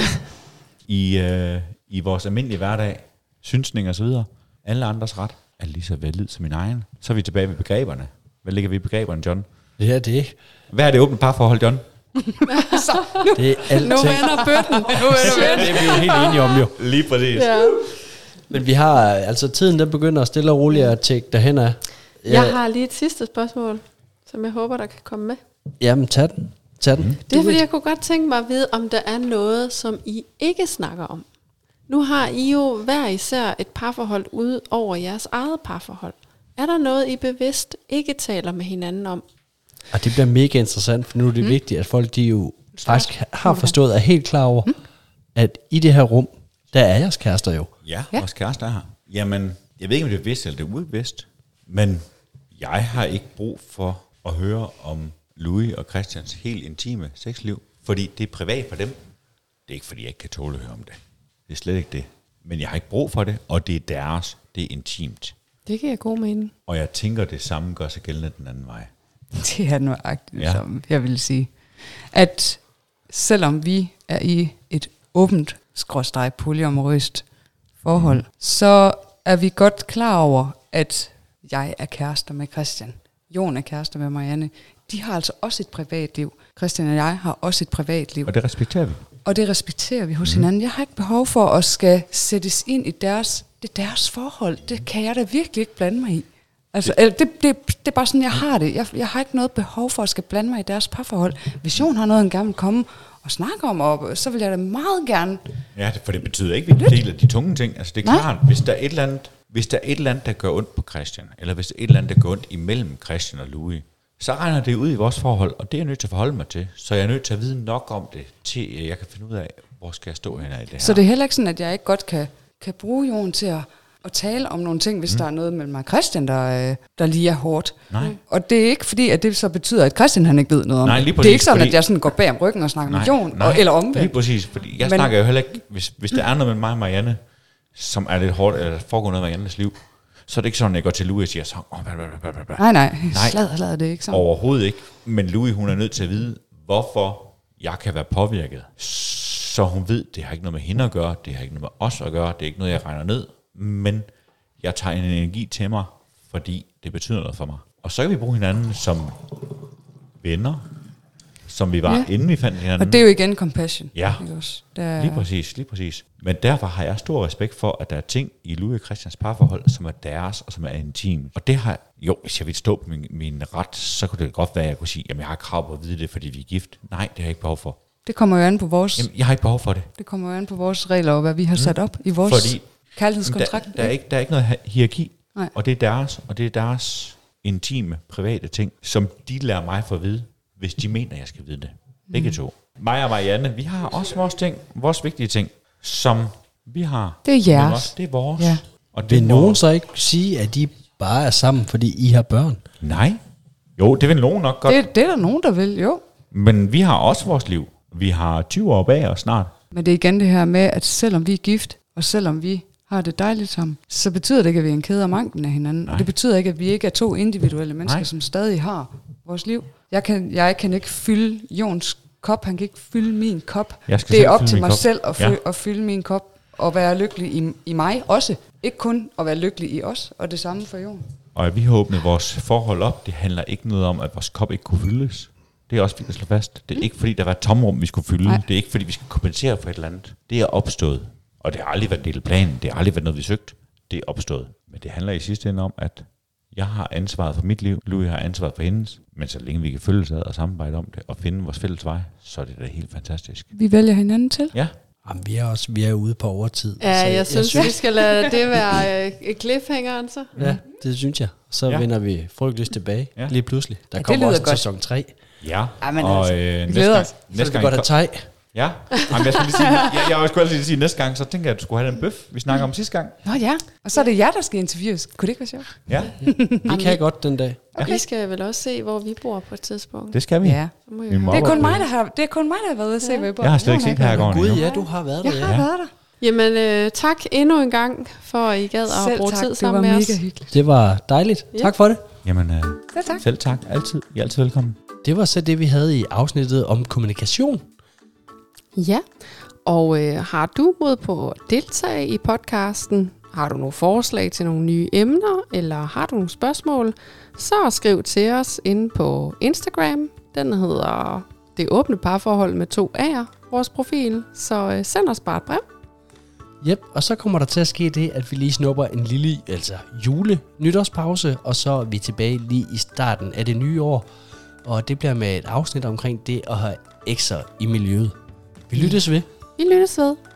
I vores almindelige hverdag, synsning og så videre, alle andres ret er lige så valid som min egen. Så er vi tilbage ved begreberne. Hvad ligger vi i begreberne, John? Det er det. Hvad er det åbne parforhold, John? Det er alting. Nu vender bøtten. Det er vi jo helt enige om, jo. Lige præcis. Ja. Men vi har, altså tiden den begynder at stille og roligt at tjekke derhen af. Jeg har lige et sidste spørgsmål, som jeg håber, der kan komme med. Jamen, tag den. Det er fordi, jeg kunne godt tænke mig at vide, om der er noget, som I ikke snakker om. Nu har I jo hver især et parforhold ud over jeres eget parforhold. Er der noget, I bevidst ikke taler med hinanden om? Og det bliver mega interessant, for nu er det vigtigt, at folk de jo faktisk har forstået og er helt klar over, at i det her rum, der er jeres kærester jo. Ja, vores kæreste er her. Jamen, jeg ved ikke, om det er bevidst eller det er ubevidst, men jeg har ikke brug for at høre om Louis og Christians helt intime sexliv, fordi det er privat for dem. Det er ikke, fordi jeg ikke kan tåle at høre om det. Det er slet ikke det. Men jeg har ikke brug for det, og det er deres. Det er intimt. Det giver god mening. Og jeg tænker, det samme gør sig gældende den anden vej. Det er nøjagtigt, som jeg vil sige. At selvom vi er i et åbent polyamorøst forhold, så er vi godt klar over, at jeg er kærester med Christian. Jon er kærester med Marianne. De har altså også et privatliv. Christian og jeg har også et privatliv. Og det respekterer vi. Og det respekterer vi hos hinanden. Jeg har ikke behov for at skal sættes ind i deres forhold. Det kan jeg da virkelig ikke blande mig i. Altså, det er bare sådan, jeg har det. Jeg har ikke noget behov for at skal blande mig i deres parforhold. Hvis Jon har noget, han gerne vil komme og snakke om, så vil jeg da meget gerne. Ja, for det betyder ikke, at vi deler de tunge ting. Altså, det er klart, hvis der er et eller andet, der gør ondt på Christian, eller hvis der er et eller andet, der gør ondt imellem Christian og Louis, så regner det ud i vores forhold, og det er jeg nødt til at forholde mig til. Så jeg er nødt til at vide nok om det, til jeg kan finde ud af, hvor skal jeg stå hen i det her. Så det er heller ikke sådan, at jeg ikke godt kan bruge Jon til at tale om nogle ting, hvis der er noget mellem mig og Christian, der lige er hårdt. Nej. Og det er ikke fordi, at det så betyder, at Christian han ikke ved noget om Nej, det. lige præcis, Det er ikke sådan, fordi at jeg sådan går bag om ryggen og snakker med Jon, eller omvendt. Lige præcis, fordi jeg snakker jo heller ikke, hvis der er noget med mig og Marianne, som er lidt hårdt, eller foregår noget med Mariannes liv, så er det ikke sådan, at jeg går til Louis og siger så, Nej, slader det ikke sådan. Overhovedet ikke. Men Louis, hun er nødt til at vide, hvorfor jeg kan være påvirket. Så hun ved, det har ikke noget med hende at gøre, det har ikke noget med os at gøre, det er ikke noget, jeg regner ned, men jeg tager en energi til mig, fordi det betyder noget for mig. Og så kan vi bruge hinanden som venner, som vi var, inden vi fandt hinanden. Og det er jo igen compassion. Ja, ikke også? lige præcis. Men derfor har jeg stor respekt for, at der er ting i Louis og Christians parforhold, som er deres, og som er intime. Og det har, hvis jeg ville stå på min ret, så kunne det godt være, at jeg kunne sige, jamen jeg har krav på at vide det, fordi vi er gift. Nej, det har jeg ikke behov for. Det kommer jo an på vores... Jamen, jeg har ikke behov for det. Det kommer jo an på vores regler, og hvad vi har sat op i vores kærlighedskontrakt. Der er ikke noget hierarki, Nej. og det er deres intime, private ting, som de lærer mig for at vide, hvis de mener, jeg skal vide det. Begge to. Mig og Marianne, vi har også vores ting, vores vigtige ting, som vi har. Det er jeres. Det er vores. Ja. Og vil nogen så ikke sige, at de bare er sammen, fordi I har børn? Nej. Jo, det vil nogen nok godt. Det er der nogen, der vil, jo. Men vi har også vores liv. Vi har 20 år bag os snart. Men det er igen det her med, at selvom vi er gift, og selvom vi har det dejligt sammen, så betyder det ikke, at vi er en kæde af manken af hinanden. Nej. Og det betyder ikke, at vi ikke er to individuelle mennesker, som stadig har vores liv. Jeg kan ikke fylde Jons kop, han kan ikke fylde min kop. Det er op til mig selv at fylde min kop, og være lykkelig i mig også. Ikke kun at være lykkelig i os, og det samme for Jon. Og at vi har åbnet vores forhold op, det handler ikke noget om, at vores kop ikke kunne fyldes. Det er også vigtigt at slå fast. Det er ikke fordi, der var et tomrum, vi skulle fylde. Nej. Det er ikke fordi, vi skal kompensere for et eller andet. Det er opstået. Og det har aldrig været en del af planen. Det har aldrig været noget, vi søgte. Det er opstået. Men det handler i sidste ende om, at jeg har ansvaret for mit liv. Louis har ansvaret for hendes. Men så længe vi kan følges ad og samarbejde om det og finde vores fælles vej, så er det da helt fantastisk. Vi vælger hinanden til. Ja. Jamen, vi er ude på overtid. Ja, jeg synes, vi skal lade det være cliffhangeren så. Ja, det synes jeg. Så vender vi frygteligt tilbage lige pludselig. Der kommer også sæson 3. Ja, men og næste gang godt at tage. Ja, jamen, jeg skulle lige sige, jeg skulle altid sige næste gang, så tænker jeg, at du skulle have den bøf, vi snakker om sidste gang. Nå ja, og så er det jer, der skal interviews. Kunne det ikke være sjovt? Ja. Vi kan godt den dag. Okay. Vi skal vel også se, hvor vi bor på et tidspunkt. Det skal vi. Ja. Det er kun mig, der har været ude at se, hvor vi bor. Jeg har slet ikke set her i gården. Gud, ja, du har været der. Jeg har været der. Jamen, tak endnu en gang, for at I gad at bruge tid sammen med os. Det var mega hyggeligt. Det var dejligt. Ja. Tak for det. Jamen, tak. Selv tak. Altid. I er altid velkommen. Det var så det, vi havde i afsnittet om kommunikation. Ja, og har du mod på at deltage i podcasten? Har du nogle forslag til nogle nye emner, eller har du nogle spørgsmål, så skriv til os inde på Instagram. Den hedder Det Åbne Parforhold med 2 A'er, vores profil. Så send os bare et brev. Yep, og så kommer der til at ske det, at vi lige snupper en lille jule-nytårspause, og så er vi tilbage lige i starten af det nye år. Og det bliver med et afsnit omkring det at have ekser i miljøet. Vi lyttes ved. Vi lyttes ved.